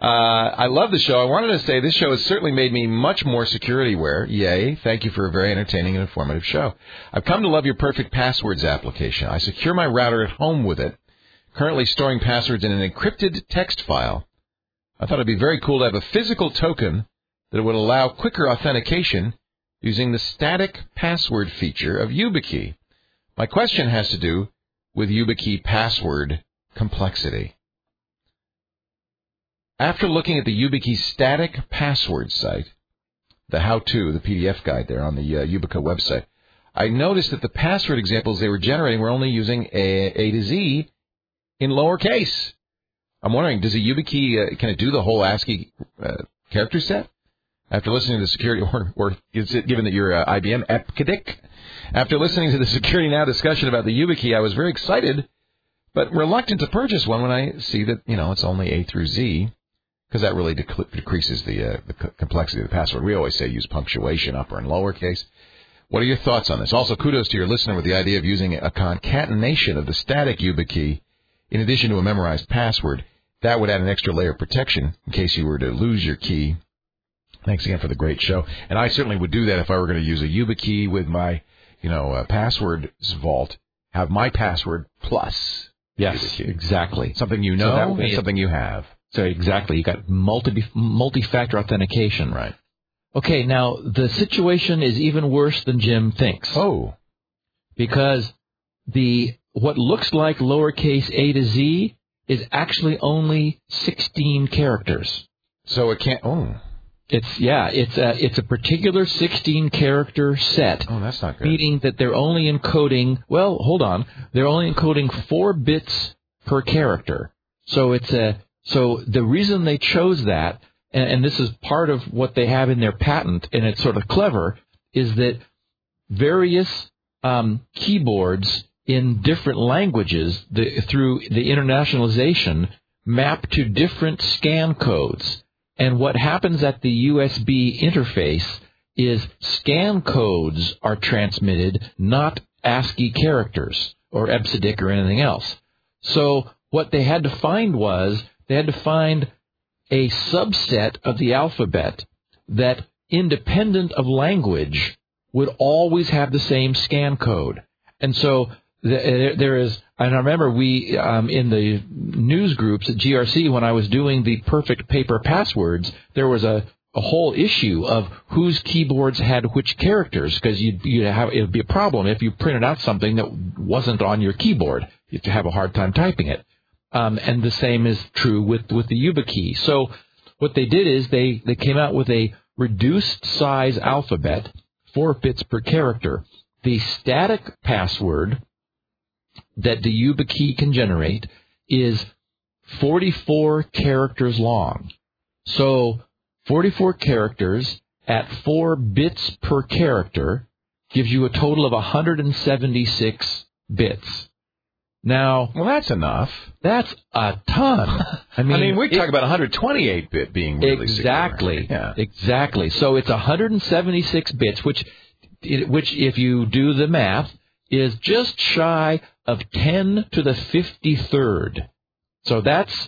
Speaker 1: I love the show. I wanted to say this show has certainly made me much more security aware. Yay. Thank you for a very entertaining and informative show. I've come to love your Perfect Passwords application. I secure my router at home with it, currently storing passwords in an encrypted text file. I thought it'd be very cool to have a physical token that would allow quicker authentication using the static password feature of YubiKey. My question has to do with YubiKey password complexity. After looking at the YubiKey static password site, the how-to, the PDF guide there on the Yubico website, I noticed that the password examples they were generating were only using A to Z in lowercase. I'm wondering, does a YubiKey, can it do the whole ASCII character set? After listening to the security, or is it given that you're IBM Epcadic? After listening to the Security Now discussion about the YubiKey, I was very excited, but reluctant to purchase one when I see that, it's only A through Z, because that really decreases the complexity of the password. We always say use punctuation, upper and lowercase. What are your thoughts on this? Also, kudos to your listener with the idea of using a concatenation of the static YubiKey in addition to a memorized password. That would add an extra layer of protection in case you were to lose your key. Thanks again for the great show. And I certainly would do that if I were going to use a YubiKey with my, password vault. Have my password plus.
Speaker 3: Yes,
Speaker 1: YubiKey.
Speaker 3: Exactly.
Speaker 1: Something you know and something you have.
Speaker 3: So exactly. You got multi-factor authentication.
Speaker 1: Right.
Speaker 3: Okay, now the situation is even worse than Jim thinks.
Speaker 1: Oh.
Speaker 3: Because what looks like lowercase A to Z is actually only 16 characters.
Speaker 1: So it can't. Oh.
Speaker 3: It's a particular 16-character set.
Speaker 1: Oh, that's not good.
Speaker 3: Meaning that they're only encoding. Well, hold on. They're only encoding 4 bits per character. So so the reason they chose that, and this is part of what they have in their patent, and it's sort of clever, is that various keyboards in different languages through the internationalization map to different scan codes. And what happens at the USB interface is scan codes are transmitted, not ASCII characters or EBCDIC or anything else. So what they had to find was they had to find a subset of the alphabet that, independent of language, would always have the same scan code. And so there is, and I remember we, in the news groups at GRC, when I was doing the perfect paper passwords, there was a whole issue of whose keyboards had which characters, because it would be a problem if you printed out something that wasn't on your keyboard. You'd have a hard time typing it. And the same is true with the YubiKey. So what they did is they came out with a reduced size alphabet, 4 bits per character. The static password that the YubiKey can generate is 44 characters long. So 44 characters at 4 bits per character gives you a total of 176 bits. Now,
Speaker 1: well, that's enough.
Speaker 3: That's a ton.
Speaker 1: I mean, we talk about 128-bit being really
Speaker 3: exactly,
Speaker 1: secure. Yeah.
Speaker 3: Exactly. So it's 176 bits, which if you do the math, is just shy of 10 to the 53rd. So that's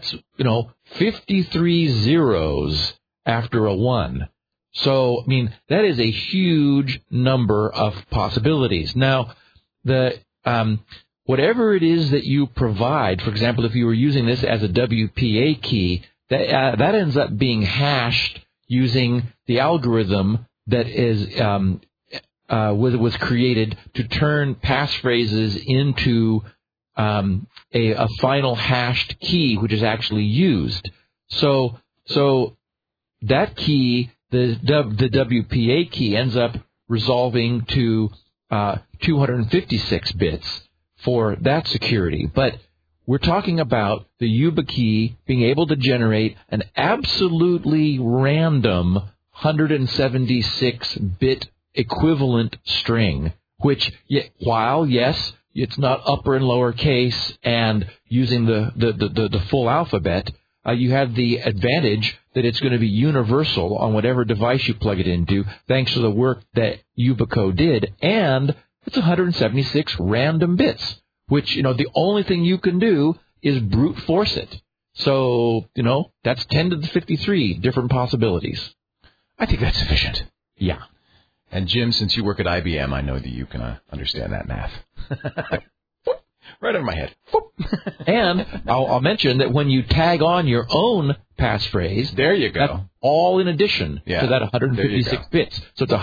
Speaker 3: 53 zeros after a 1. So, I mean, that is a huge number of possibilities. Now, whatever it is that you provide, for example, if you were using this as a WPA key, that ends up being hashed using the algorithm that is was created to turn passphrases into a final hashed key, which is actually used. So that key, the WPA key, ends up resolving to 256 bits for that security. But we're talking about the YubiKey being able to generate an absolutely random 176-bit equivalent string, which, while, yes, it's not upper and lower case and using the full alphabet, you have the advantage that it's going to be universal on whatever device you plug it into, thanks to the work that Yubico did, and it's 176 random bits, which, the only thing you can do is brute force it. So, that's 10 to the 53 different possibilities.
Speaker 1: I think that's sufficient.
Speaker 3: Yeah.
Speaker 1: And Jim, since you work at IBM, I know that you can understand that math. Right over my head.
Speaker 3: And I'll mention that when you tag on your own passphrase,
Speaker 1: there you go.
Speaker 3: That's all in addition to that 156 bits. So it's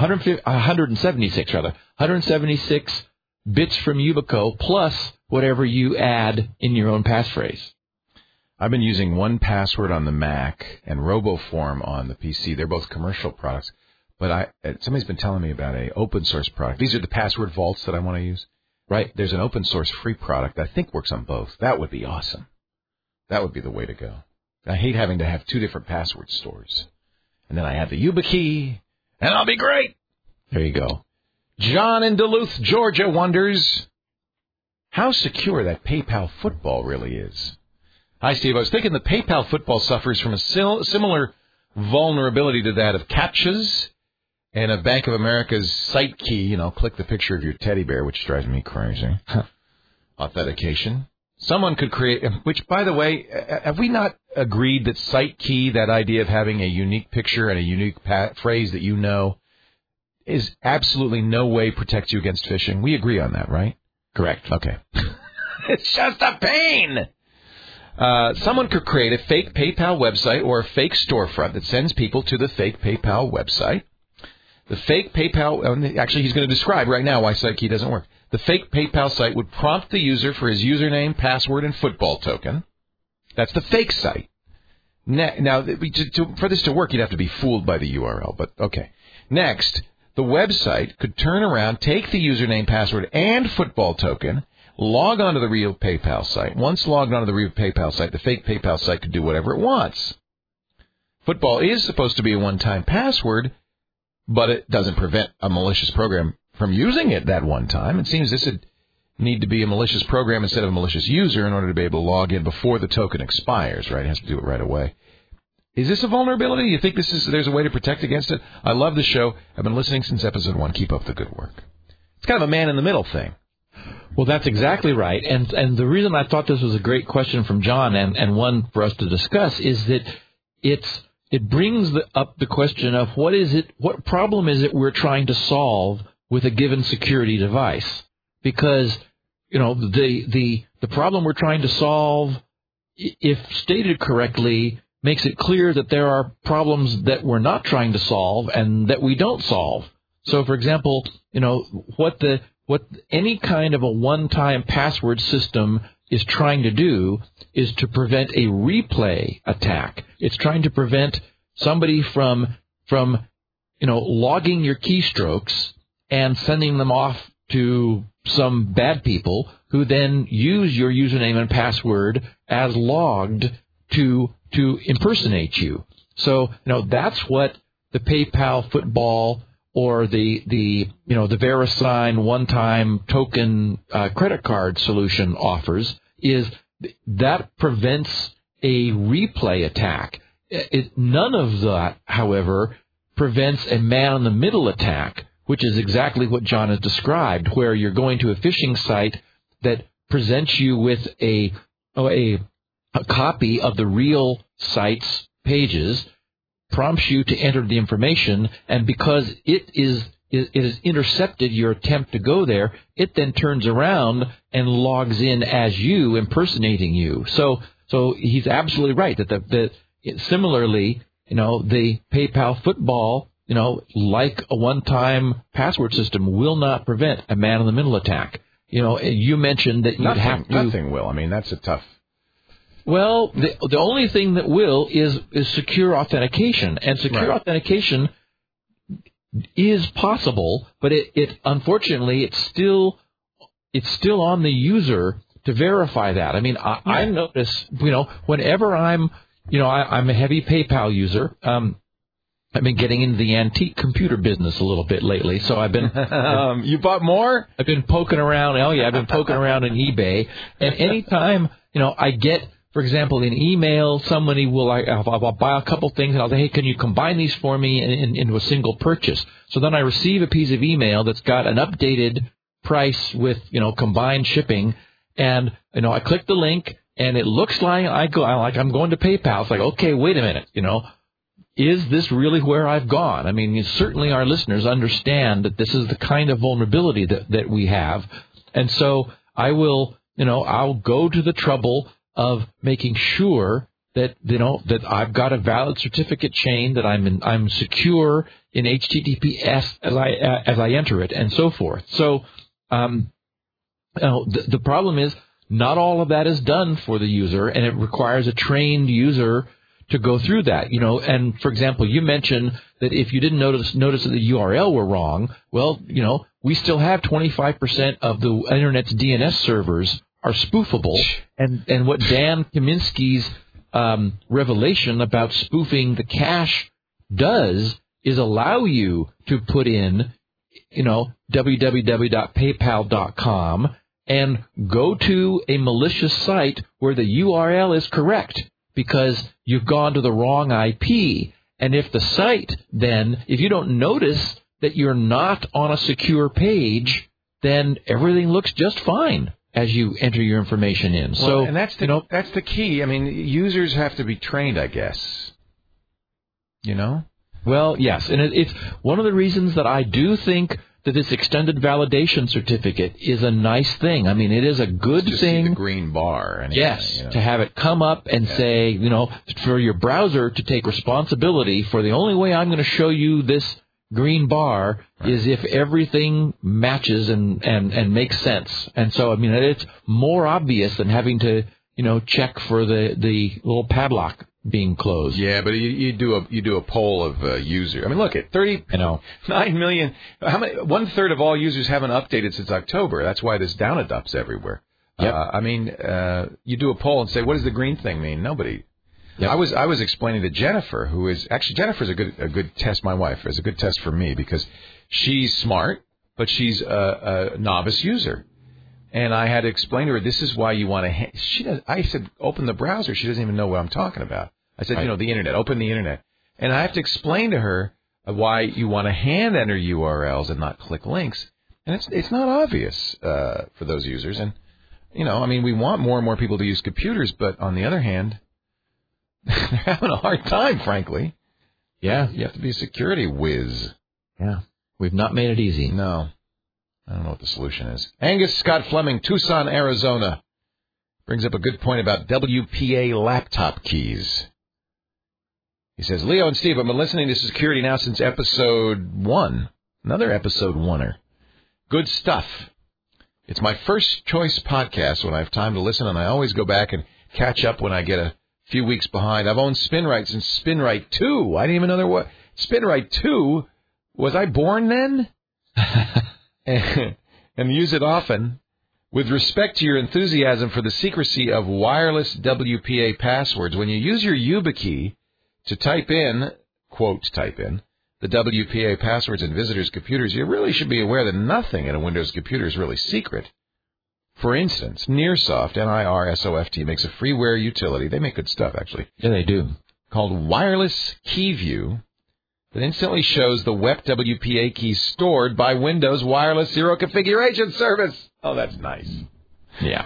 Speaker 3: 176 bits from Yubico plus whatever you add in your own passphrase.
Speaker 1: I've been using 1Password on the Mac and RoboForm on the PC. They're both commercial products. But somebody's been telling me about a open source product. These are the password vaults that I want to use. Right. There's an open source free product that I think works on both. That would be awesome. That would be the way to go. I hate having to have two different password stores. And then I have the YubiKey, and I'll be great.
Speaker 3: There you go.
Speaker 1: John in Duluth, Georgia wonders how secure that PayPal football really is. Hi, Steve. I was thinking the PayPal football suffers from a similar vulnerability to that of CAPTCHAs and of Bank of America's site key, click the picture of your teddy bear, which drives me crazy. Authentication. Someone could create, which, by the way, have we not agreed that site key, that idea of having a unique picture and a unique phrase that is absolutely no way protects you against phishing? We agree on that, right?
Speaker 3: Correct.
Speaker 1: Okay. It's just a pain. Someone could create a fake PayPal website or a fake storefront that sends people to the fake PayPal website. The fake PayPal, actually he's going to describe right now why SiteKey doesn't work. The fake PayPal site would prompt the user for his username, password, and football token. That's the fake site. Now, for this to work, you'd have to be fooled by the URL, but okay. Next, the website could turn around, take the username, password, and football token, log onto the real PayPal site. Once logged onto the real PayPal site, the fake PayPal site could do whatever it wants. Football is supposed to be a one-time password, but it doesn't prevent a malicious program from using it that one time. It seems this would need to be a malicious program instead of a malicious user in order to be able to log in before the token expires, right? It has to do it right away. Is this a vulnerability? You think there's a way to protect against it? I love the show. I've been listening since episode 1. Keep up the good work. It's kind of a man-in-the-middle thing.
Speaker 3: Well, that's exactly right. And the reason I thought this was a great question from John and one for us to discuss is that it brings up the question of what problem is it we're trying to solve with a given security device? Because, the problem we're trying to solve, if stated correctly, makes it clear that there are problems that we're not trying to solve and that we don't solve. So, for example, what any kind of a one-time password system is trying to do is to prevent a replay attack. It's trying to prevent somebody from logging your keystrokes and sending them off to some bad people who then use your username and password as logged to impersonate you. So, that's what the PayPal football or the VeriSign one-time token credit card solution offers, is that prevents a replay attack. None of that, however, prevents a man-in-the-middle attack, which is exactly what John has described, where you're going to a phishing site that presents you with a copy of the real site's pages, prompts you to enter the information, and because it has intercepted your attempt to go there, it then turns around and logs in as you, impersonating you. So he's absolutely right that similarly, the PayPal football, like a one-time password system, will not prevent a man-in-the-middle attack. You mentioned that you'd have to.
Speaker 1: Nothing will. I mean, that's a tough.
Speaker 3: Well, the only thing that will is secure authentication, and secure authentication is possible, but it unfortunately it's still on the user to verify that. I mean, I notice, whenever I'm a heavy PayPal user. I've been getting into the antique computer business a little bit lately, so I've been.
Speaker 1: You bought more?
Speaker 3: I've been poking around. Oh yeah, I've been poking around in eBay, and anytime I get, for example, an email, somebody will I'll buy a couple things, and I'll say, hey, can you combine these for me into a single purchase? So then I receive a piece of email that's got an updated price with combined shipping, and I click the link. and it looks like I'm going to PayPal. It's like, okay, wait a minute, is this really where I've gone? I mean, certainly our listeners understand that this is the kind of vulnerability that we have. And so I'll go to the trouble of making sure that, that I've got a valid certificate chain, that I'm secure in HTTPS as I enter it, and so forth. So, the problem is not all of that is done for the user, and it requires a trained user to go through that, and for example, you mentioned that if you didn't notice that the URL were wrong, well, we still have 25% of the Internet's DNS servers are spoofable, and what Dan Kaminsky's revelation about spoofing the cache does is allow you to put in, www.paypal.com and go to a malicious site where the URL is correct, because you've gone to the wrong IP. And if the site then, if you don't notice that you're not on a secure page, then everything looks just fine as you enter your information in.
Speaker 1: Well,
Speaker 3: so,
Speaker 1: and that's the key. I mean, users have to be trained, I guess.
Speaker 3: Well, yes, and it's one of the reasons that I do think that this extended validation certificate is a nice thing. I mean, it is a good
Speaker 1: thing. See the green bar. Anyway,
Speaker 3: yes, to have it come up and say, for your browser to take responsibility for the only way I'm going to show you this green bar is if everything matches and makes sense. And so, I mean, it's more obvious than having to, check for the little padlock being closed.
Speaker 1: Yeah, but you do a poll of users. I mean, look at 9 million. How many? 1/3 of all users haven't updated since October. That's why this down-a-dup's everywhere.
Speaker 3: Yep.
Speaker 1: You do a poll and say, what does the green thing mean? Nobody. Yep. I was explaining to Jennifer, who is actually Jennifer's a good test. My wife is a good test for me because she's smart, but she's a novice user. And I had to explain to her, this is why you want to... I said, open the browser. She doesn't even know what I'm talking about. I said, the Internet. Open the Internet. And I have to explain to her why you want to hand enter URLs and not click links. And it's not obvious for those users. And, we want more and more people to use computers. But on the other hand, they're having a hard time, frankly.
Speaker 3: Yeah.
Speaker 1: You have to be a security whiz.
Speaker 3: Yeah. We've not made it easy.
Speaker 1: No. I don't know what the solution is. Angus Scott Fleming, Tucson, Arizona, brings up a good point about WPA laptop keys. He says, Leo and Steve, I've been listening to security now since episode 1. Another episode 1-er. Good stuff. It's my first choice podcast when I have time to listen, and I always go back and catch up when I get a few weeks behind. I've owned SpinRite since SpinRite 2. I didn't even know there was... SpinRite 2? Was I born then? And use it often. With respect to your enthusiasm for the secrecy of wireless WPA passwords, when you use your YubiKey to type in the WPA passwords in visitors' computers, you really should be aware that nothing in a Windows computer is really secret. For instance, Nearsoft, N-I-R-S-O-F-T, makes a freeware utility. They make good stuff, actually.
Speaker 3: Yeah, they do.
Speaker 1: Called Wireless Key View. That instantly shows the WEP WPA keys stored by Windows Wireless Zero Configuration Service. Oh, that's nice.
Speaker 3: Yeah.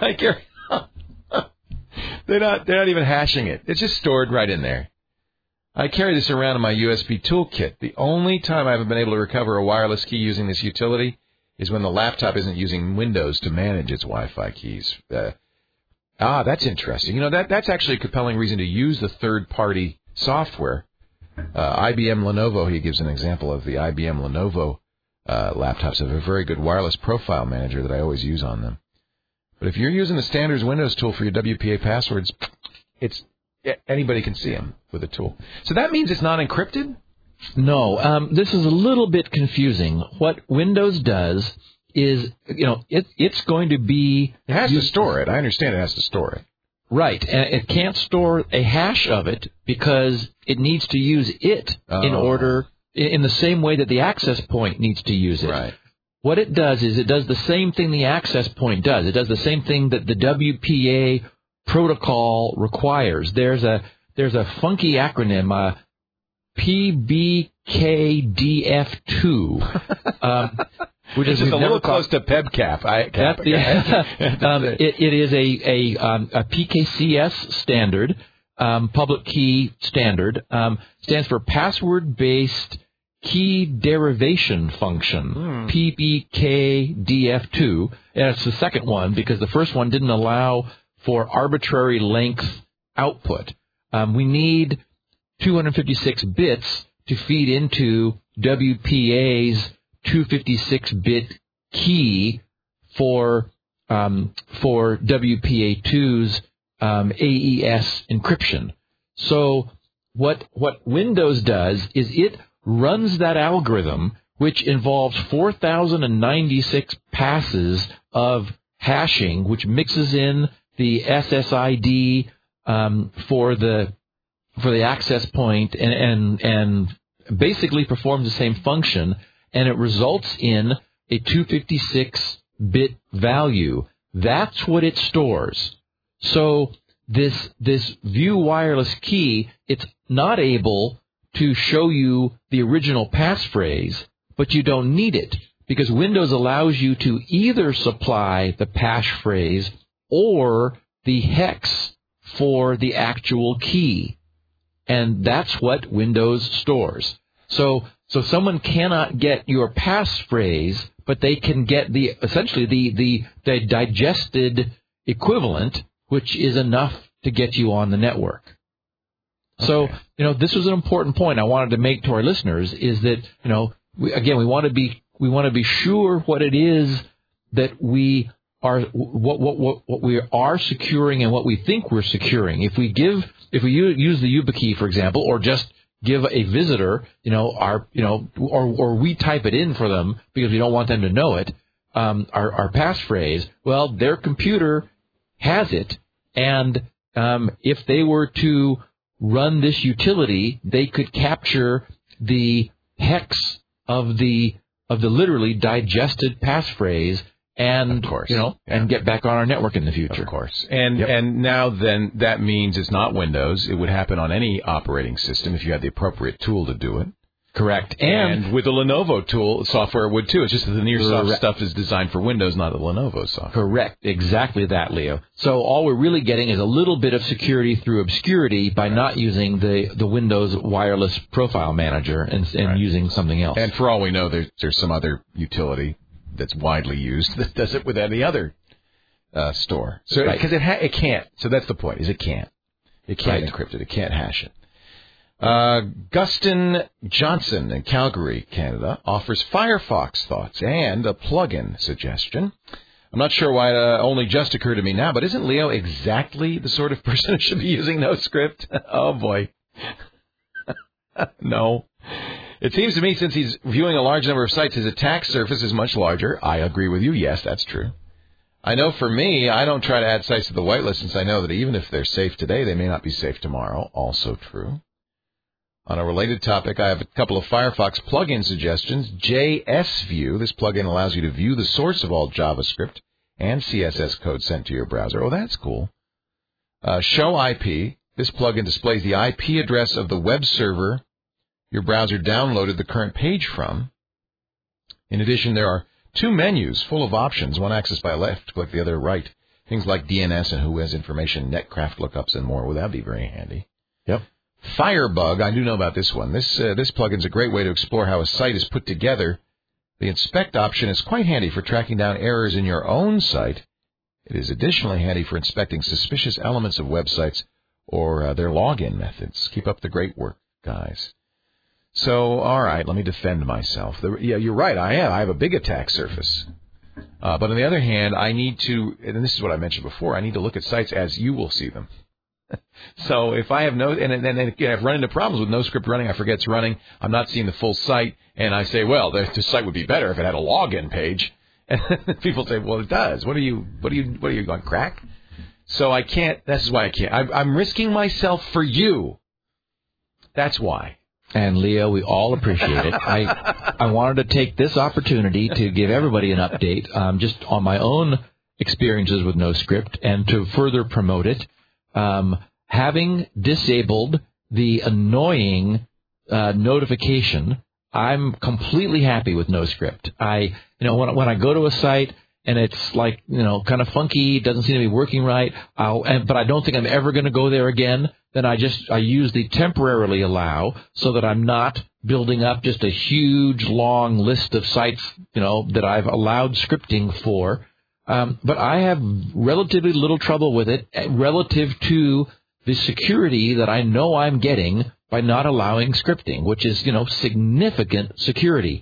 Speaker 1: They're not even hashing it. It's just stored right in there. I carry this around in my USB toolkit. The only time I haven't been able to recover a wireless key using this utility is when the laptop isn't using Windows to manage its Wi-Fi keys. That's interesting. That's actually a compelling reason to use the third-party software. IBM Lenovo, he gives an example of the IBM Lenovo laptops have a very good wireless profile manager that I always use on them. But if you're using the standards Windows tool for your WPA passwords, anybody can see them with a tool. So that means it's not encrypted?
Speaker 3: No. This is a little bit confusing. What Windows does is, it's going to be...
Speaker 1: It has to store it. I understand it has to store it.
Speaker 3: Right, and it can't store a hash of it because it needs to use it in order, in the same way that the access point needs to use it.
Speaker 1: Right.
Speaker 3: What it does is it does the same thing the access point does. It does the same thing that the WPA protocol requires. There's a funky acronym, PBKDF2. which is
Speaker 1: just a little close to PEBCAP.
Speaker 3: It is a PKCS standard, public key standard. Stands for Password-Based Key Derivation Function, PBKDF2. And it's the second one because the first one didn't allow for arbitrary length output. We need 256 bits to feed into WPA's 256-bit key for WPA2's AES encryption. So what Windows does is it runs that algorithm, which involves 4,096 passes of hashing, which mixes in the SSID for the access point and basically performs the same function, and it results in a 256-bit value. That's what it stores. So this View Wireless Key, it's not able to show you the original passphrase, but you don't need it because Windows allows you to either supply the passphrase or the hex for the actual key. And that's what Windows stores. So someone cannot get your passphrase, but they can get essentially the digested equivalent, which is enough to get you on the network. Okay. So, this was an important point I wanted to make to our listeners is that, we want to be sure what it is that we are, what we are securing and what we think we're securing. If we use the YubiKey, for example, or just give a visitor, or we type it in for them because we don't want them to know it, our passphrase, well, their computer has it, and if they were to run this utility, they could capture the hex of the literally digested passphrase and, and get back on our network in the future.
Speaker 1: Of course. And now then that means it's not Windows. It would happen on any operating system if you had the appropriate tool to do it.
Speaker 3: Correct.
Speaker 1: And with the Lenovo tool, software would too. It's just that the Nearsoft stuff is designed for Windows, not the Lenovo software.
Speaker 3: Correct. Exactly that, Leo. So all we're really getting is a little bit of security through obscurity by not using the Windows Wireless Profile Manager and using something else.
Speaker 1: And for all we know, there's some other utility that's widely used that does it with any other store. So because it can't. So that's the point. Is it can't. It can't encrypt it. It can't hash it. Gustin Johnson in Calgary, Canada, offers Firefox thoughts and a plugin suggestion. I'm not sure why it only just occurred to me now, but isn't Leo exactly the sort of person who should be using NoScript? Oh, boy. No. It seems to me since he's viewing a large number of sites, his attack surface is much larger. I agree with you. Yes, that's true. I know for me, I don't try to add sites to the whitelist since I know that even if they're safe today, they may not be safe tomorrow. Also true. On a related topic, I have a couple of Firefox plugin suggestions. JSView, this plugin allows you to view the source of all JavaScript and CSS code sent to your browser. Oh, that's cool. Show IP, this plugin displays the IP address of the web server your browser downloaded the current page from. In addition, there are two menus full of options, one accessed by left, click the other right. Things like DNS and who has information, netcraft lookups, and more. Well, that'd be very handy.
Speaker 3: Yep.
Speaker 1: Firebug, I do know about this one. This plugin is a great way to explore how a site is put together. The inspect option is quite handy for tracking down errors in your own site. It is additionally handy for inspecting suspicious elements of websites or their login methods. Keep up the great work, guys. So, all right, let me defend myself. Yeah, you're right, I have a big attack surface. But on the other hand, I need to, and this is what I mentioned before, I need to look at sites as you will see them. So if I have I've run into problems with NoScript running, I forget it's running, I'm not seeing the full site, and I say, well, the site would be better if it had a login page. And people say, well, it does. What are you going crack? So I can't. This is why I can't. I'm risking myself for you. That's why.
Speaker 3: And Leo, we all appreciate it. I wanted to take this opportunity to give everybody an update, just on my own experiences with NoScript, and to further promote it. Having disabled the annoying notification I'm completely happy with NoScript. When I go to a site and it's like, kind of funky, doesn't seem to be working right, but I don't think I'm ever going to go there again, then I use the temporarily allow so that I'm not building up just a huge, long list of sites, that I've allowed scripting for. But I have relatively little trouble with it relative to the security that I know I'm getting by not allowing scripting, which is, significant security.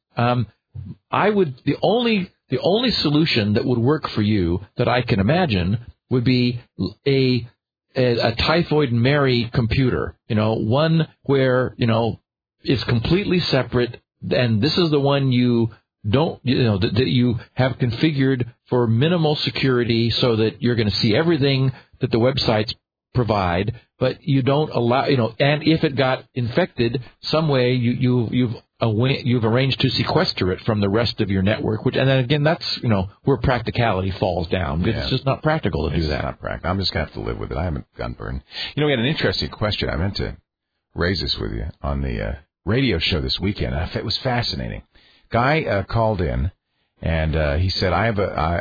Speaker 3: The only solution that would work for you that I can imagine would be a Typhoid Mary computer, one where, is completely separate, and this is the one you don't, that you have configured for minimal security so that you're going to see everything that the websites provide, but you don't allow, and if it got infected some way, you've arranged to sequester it from the rest of your network, and then again, that's, where practicality falls down. Yeah. It's just not practical to do that.
Speaker 1: It's not practical. I'm just going to have to live with it. I haven't gun burned. We had an interesting question. I meant to raise this with you on the radio show this weekend. It was fascinating. Guy called in, and he said, I'm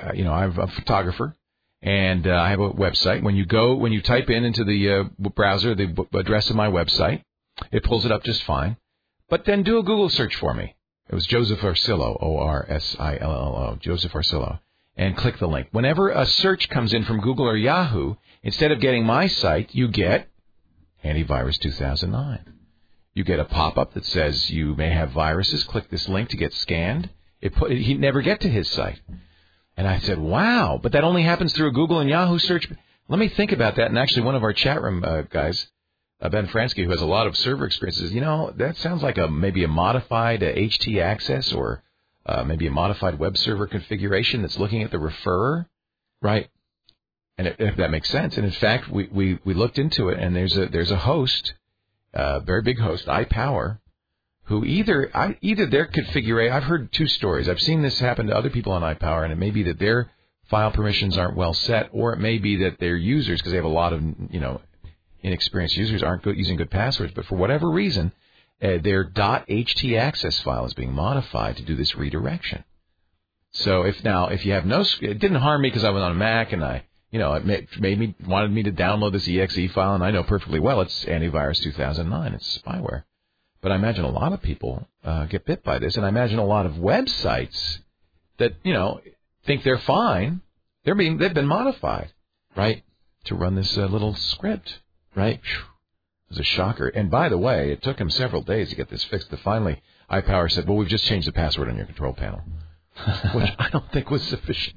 Speaker 1: a photographer, and I have a website. When you type into the browser the address of my website, it pulls it up just fine. But then do a Google search for me. It was Joseph Orsillo, Orsillo, Joseph Orsillo, and click the link. Whenever a search comes in from Google or Yahoo, instead of getting my site, you get Antivirus 2009. You get a pop-up that says you may have viruses. Click this link to get scanned. He'd never get to his site. And I said, wow, but that only happens through a Google and Yahoo search. Let me think about that. And actually, one of our chat room guys, Ben Fransky, who has a lot of server experiences, that sounds like maybe a modified HT access or maybe a modified web server configuration that's looking at the referrer.
Speaker 3: Right.
Speaker 1: And if that makes sense. And in fact, we looked into it, and there's a host, very big host, iPower, who either their configuration, I've heard two stories. I've seen this happen to other people on iPower, and it may be that their file permissions aren't well set, or it may be that their users, because they have a lot of, inexperienced users, aren't using good passwords, but for whatever reason, their .ht access file is being modified to do this redirection. So if you have it didn't harm me because I was on a Mac, and it wanted me to download this exe file, and I know perfectly well it's Antivirus 2009. It's spyware. But I imagine a lot of people get bit by this, and I imagine a lot of websites that, think they're fine. They've been modified, right, to run this little script, right? It was a shocker. And by the way, it took him several days to get this fixed. Finally, iPower said, well, we've just changed the password on your control panel, which I don't think was sufficient.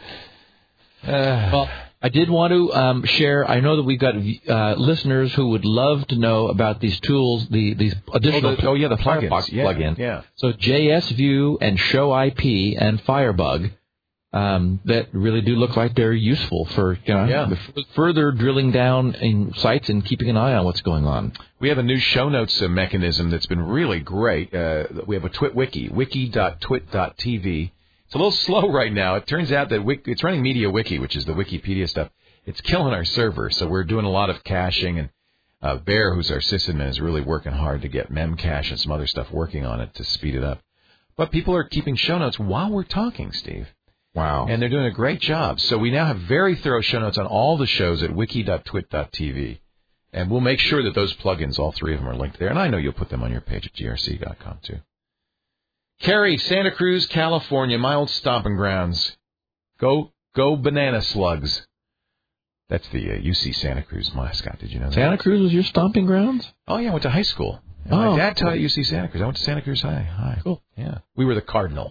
Speaker 3: Well, I did want to share. I know that we've got listeners who would love to know about these tools, these additional.
Speaker 1: The
Speaker 3: Firefox plugin.
Speaker 1: Yeah.
Speaker 3: So JSView and ShowIP and Firebug, that really do look like they're useful for further drilling down in sites and keeping an eye on what's going on.
Speaker 1: We have a new show notes mechanism that's been really great. We have a TwitWiki, wiki.twit.tv. It's a little slow right now. It turns out that it's running MediaWiki, which is the Wikipedia stuff. It's killing our server, so we're doing a lot of caching. And Bear, who's our sysadmin, is really working hard to get Memcache and some other stuff working on it to speed it up. But people are keeping show notes while we're talking, Steve.
Speaker 3: Wow.
Speaker 1: And they're doing a great job. So we now have very thorough show notes on all the shows at wiki.twit.tv. And we'll make sure that those plugins, all three of them, are linked there. And I know you'll put them on your page at grc.com, too. Carrie, Santa Cruz, California, my old stomping grounds. Go banana slugs. That's the UC Santa Cruz mascot. Did you know that?
Speaker 3: Santa Cruz was your stomping grounds?
Speaker 1: Oh, yeah, I went to high school. My dad taught at UC Santa Cruz. I went to Santa Cruz High. Hi.
Speaker 3: Cool.
Speaker 1: Yeah. We were the Cardinal.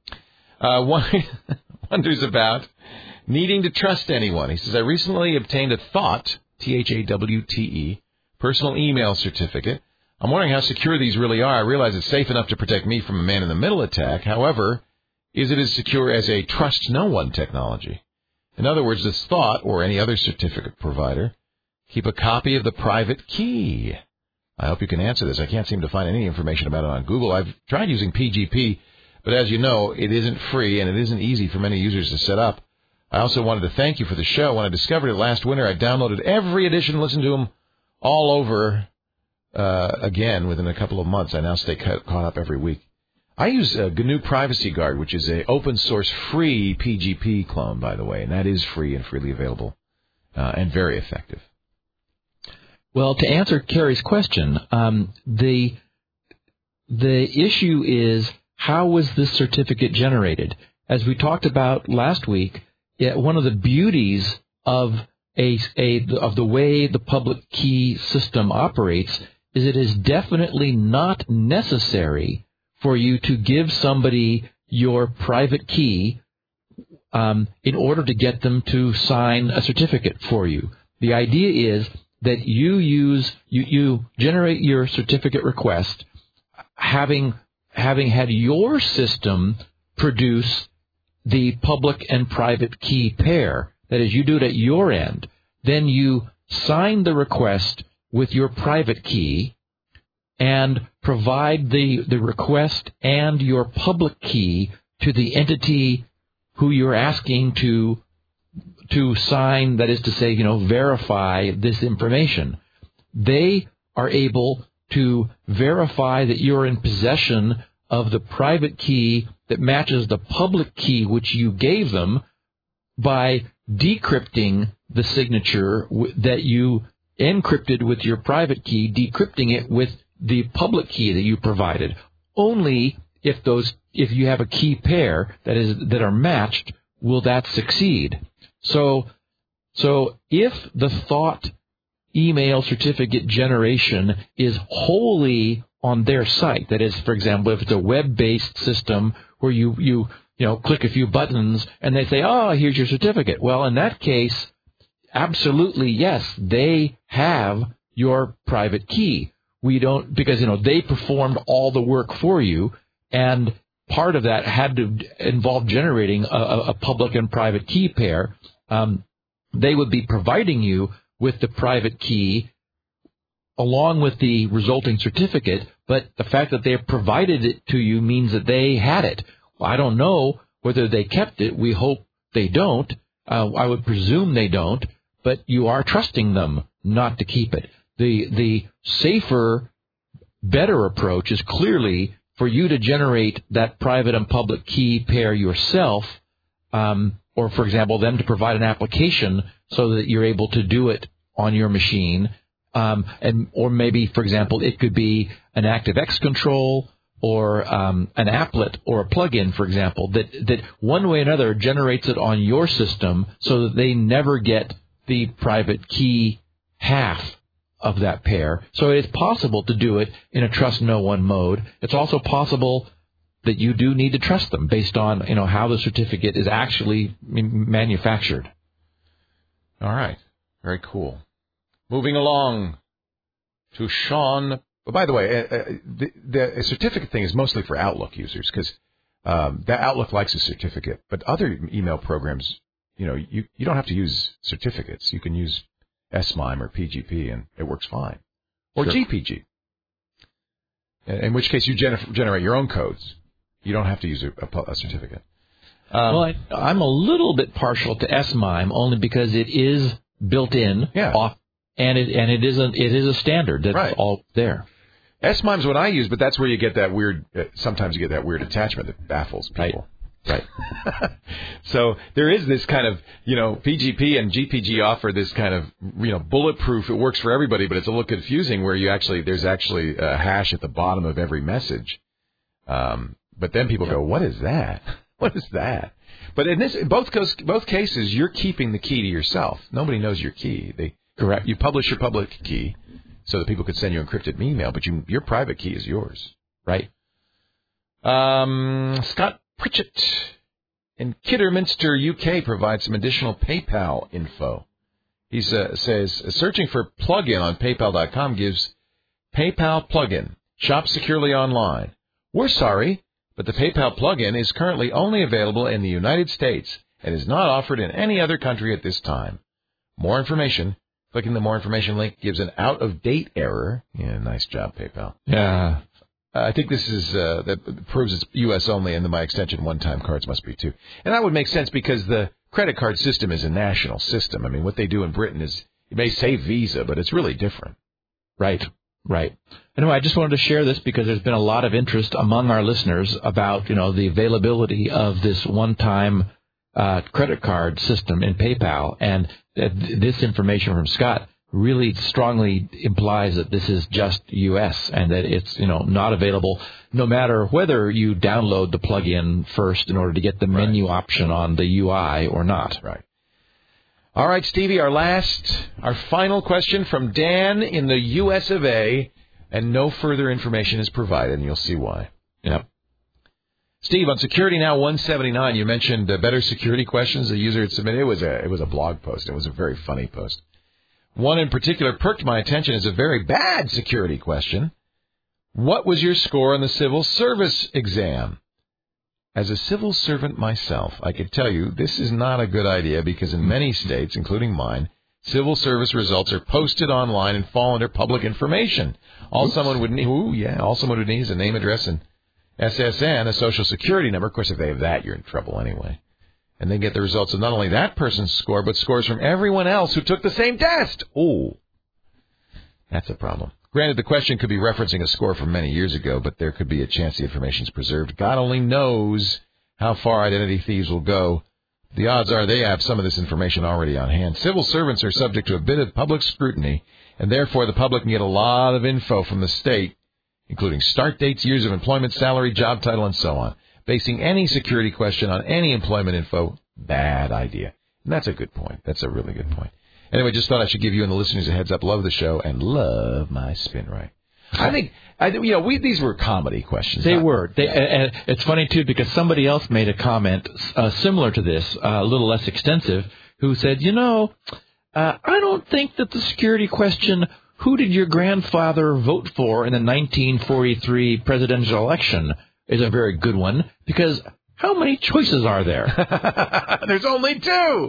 Speaker 1: Wonders about needing to trust anyone. He says, I recently obtained a THAWTE, THAWTE, personal email certificate. I'm wondering how secure these really are. I realize it's safe enough to protect me from a man-in-the-middle attack. However, is it as secure as a trust-no-one technology? In other words, does THAWTE or any other certificate provider keep a copy of the private key? I hope you can answer this. I can't seem to find any information about it on Google. I've tried using PGP, but as you know, it isn't free and it isn't easy for many users to set up. I also wanted to thank you for the show. When I discovered it last winter, I downloaded every edition, listened to them all over again within a couple of months. I now stay caught up every week. I use GNU Privacy Guard, which is an open-source free PGP clone, by the way, and that is free and freely available and very effective.
Speaker 3: Well, to answer Carrie's question, the issue is, how was this certificate generated? As we talked about last week, one of the beauties of the way the public key system operates is it is definitely not necessary for you to give somebody your private key in order to get them to sign a certificate for you. The idea is that you generate your certificate request having had your system produce the public and private key pair. That is, you do it at your end. Then you sign the request with your private key and provide the request and your public key to the entity who you're asking to sign, that is to say, verify this information. They are able to verify that you're in possession of the private key that matches the public key which you gave them by decrypting the signature that you encrypted with your private key, decrypting it with the public key that you provided. Only if you have a key pair that are matched will that succeed. So if the thought email certificate generation is wholly on their site, that is, for example, if it's a web-based system where you click a few buttons and they say, "Oh, here's your certificate." Well, in that case, absolutely yes, they have your private key. We don't, because they performed all the work for you, and part of that had to involve generating a public and private key pair. They would be providing you with the private key along with the resulting certificate, but the fact that they provided it to you means that they had it. Well, I don't know whether they kept it. We hope they don't. I would presume they don't, but you are trusting them not to keep it. The safer, better approach is clearly for you to generate that private and public key pair yourself, or, for example, them to provide an application so that you're able to do it on your machine. Or maybe, for example, it could be an ActiveX control or an applet or a plugin, for example, that one way or another generates it on your system so that they never get the private key half of that pair. So it is possible to do it in a trust no one mode. It's also possible that you do need to trust them based on how the certificate is actually manufactured.
Speaker 1: All right. Very cool. Moving along to Sean. But by the way, the certificate thing is mostly for Outlook users because that Outlook likes a certificate. But other email programs, you don't have to use certificates. You can use SMIME or PGP, and it works fine. Or sure. GPG. In which case, you generate your own codes. You don't have to use a certificate.
Speaker 3: Well, I'm a little bit partial to SMIME only because it is built in, and it is a standard that's all there.
Speaker 1: SMIME is what I use, but that's where you get that weird. Sometimes you get that weird attachment that baffles people.
Speaker 3: Right.
Speaker 1: So there is this kind of, PGP and GPG offer this kind of, bulletproof. It works for everybody, but it's a little confusing where there's actually a hash at the bottom of every message. But then people go, "What is that? What is that?" But in both cases, you're keeping the key to yourself. Nobody knows your key.
Speaker 3: Correct.
Speaker 1: You publish your public key so that people could send you encrypted email, but your private key is yours.
Speaker 3: Right.
Speaker 1: Scott Pritchett in Kidderminster, UK, provides some additional PayPal info. He says, searching for plugin on PayPal.com gives PayPal plugin. Shop securely online. We're sorry, but the PayPal plugin is currently only available in the United States and is not offered in any other country at this time. More information. Clicking the more information link gives an out-of-date error. Yeah, nice job, PayPal.
Speaker 3: Yeah.
Speaker 1: I think this is that proves it's U.S. only, and then by extension, one-time cards must be too. And that would make sense because the credit card system is a national system. I mean, what they do in Britain is, it may say Visa, but it's really different.
Speaker 3: Right. Right. Anyway, I just wanted to share this because there's been a lot of interest among our listeners about, the availability of this one-time credit card system in PayPal. And this information from Scott really strongly implies that this is just U.S. and that it's, not available no matter whether you download the plugin first in order to get the menu option on the UI or not.
Speaker 1: Right. All right, Stevie, our final question from Dan in the U.S. of A., and no further information is provided, and you'll see why.
Speaker 3: Yep.
Speaker 1: Steve, on Security Now 179, you mentioned better security questions the user had submitted. It was a blog post. It was a very funny post. One in particular perked my attention as a very bad security question. What was your score on the civil service exam? As a civil servant myself, I could tell you this is not a good idea because in many states, including mine, civil service results are posted online and fall under public information. All someone would need is a name, address, and SSN, a social security number. Of course, if they have that, you're in trouble anyway. And they get the results of not only that person's score, but scores from everyone else who took the same test. Oh, that's a problem. Granted, the question could be referencing a score from many years ago, but there could be a chance the information is preserved. God only knows how far identity thieves will go. The odds are they have some of this information already on hand. Civil servants are subject to a bit of public scrutiny, and therefore the public can get a lot of info from the state, including start dates, years of employment, salary, job title, and so on. Basing any security question on any employment info, bad idea. And that's a good point. That's a really good point. Anyway, just thought I should give you and the listeners a heads up. Love the show and love my spin right. I think these were comedy questions.
Speaker 3: They were. And it's funny too because somebody else made a comment similar to this, a little less extensive, who said, I don't think that the security question, who did your grandfather vote for in the 1943 presidential election, is a very good one because how many choices are there?
Speaker 1: There's only two.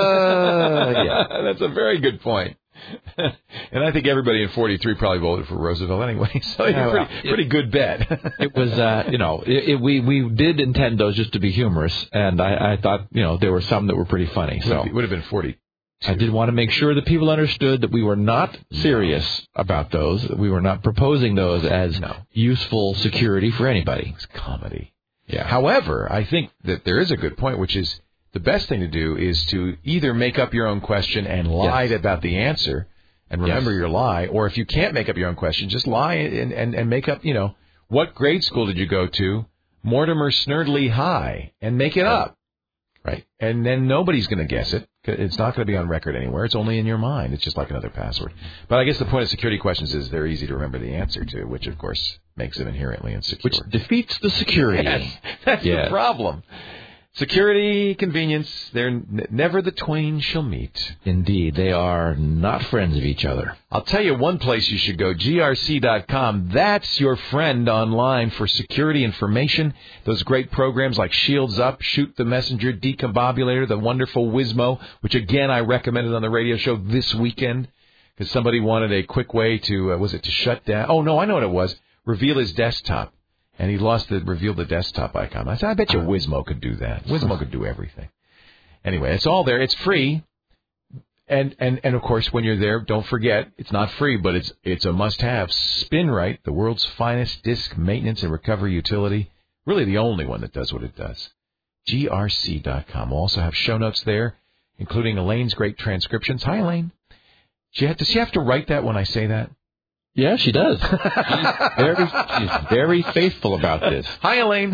Speaker 3: Yeah.
Speaker 1: That's a very good point. And I think everybody in 43 probably voted for Roosevelt anyway, so pretty good bet.
Speaker 3: It was, we did intend those just to be humorous, and I thought, there were some that were pretty funny. So
Speaker 1: it would have been 42.
Speaker 3: I did want to make sure that people understood that we were not serious about those. We were not proposing those as useful security for anybody.
Speaker 1: It's comedy.
Speaker 3: Yeah.
Speaker 1: However, I think that there is a good point, which is the best thing to do is to either make up your own question and lie about the answer and remember your lie, or if you can't make up your own question, just lie and make up, what grade school did you go to? Mortimer Snerdley High, and make it up. Right. And then nobody's going to guess it. It's not going to be on record anywhere. It's only in your mind. It's just like another password. But I guess the point of security questions is they're easy to remember the answer to, which, of course, makes it inherently insecure.
Speaker 3: Which defeats the security.
Speaker 1: That's the problem. Security, convenience, they're never the twain shall meet.
Speaker 3: Indeed, they are not friends of each other.
Speaker 1: I'll tell you one place you should go, grc.com. That's your friend online for security information. Those great programs like Shields Up, Shoot the Messenger, Decombobulator, the wonderful Wizmo, which, again, I recommended on the radio show this weekend because somebody wanted a quick way to, to shut down? Oh, no, I know what it was. Reveal his desktop. And he revealed the desktop icon. I said, I bet you Wizmo could do that. Wizmo could do everything. Anyway, it's all there. It's free. And of course, when you're there, don't forget, it's not free, but it's a must-have. SpinRite, the world's finest disk maintenance and recovery utility. Really the only one that does what it does. grc.com. We'll also have show notes there, including Elaine's great transcriptions. Hi, Elaine. Does she have to write that when I say that?
Speaker 3: Yeah, she does. She's very faithful about this.
Speaker 1: Hi, Elaine.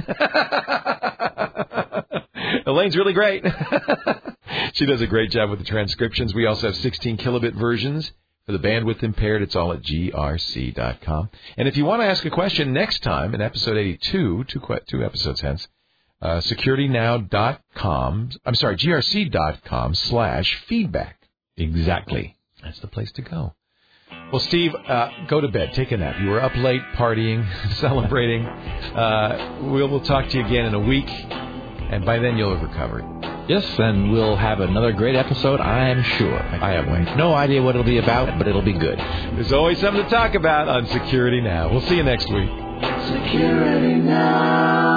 Speaker 1: Elaine's really great. She does a great job with the transcriptions. We also have 16 kilobit versions for the bandwidth impaired. It's all at grc.com. And if you want to ask a question next time in episode 82, two episodes hence, securitynow.com, grc.com/feedback.
Speaker 3: Exactly.
Speaker 1: That's the place to go. Well, Steve, go to bed. Take a nap. You were up late partying, celebrating. We'll talk to you again in a week, and by then you'll have recovered.
Speaker 3: Yes, and we'll have another great episode, I'm sure. I have no idea what it'll be about, but it'll be good.
Speaker 1: There's always something to talk about on Security Now. We'll see you next week.
Speaker 4: Security Now.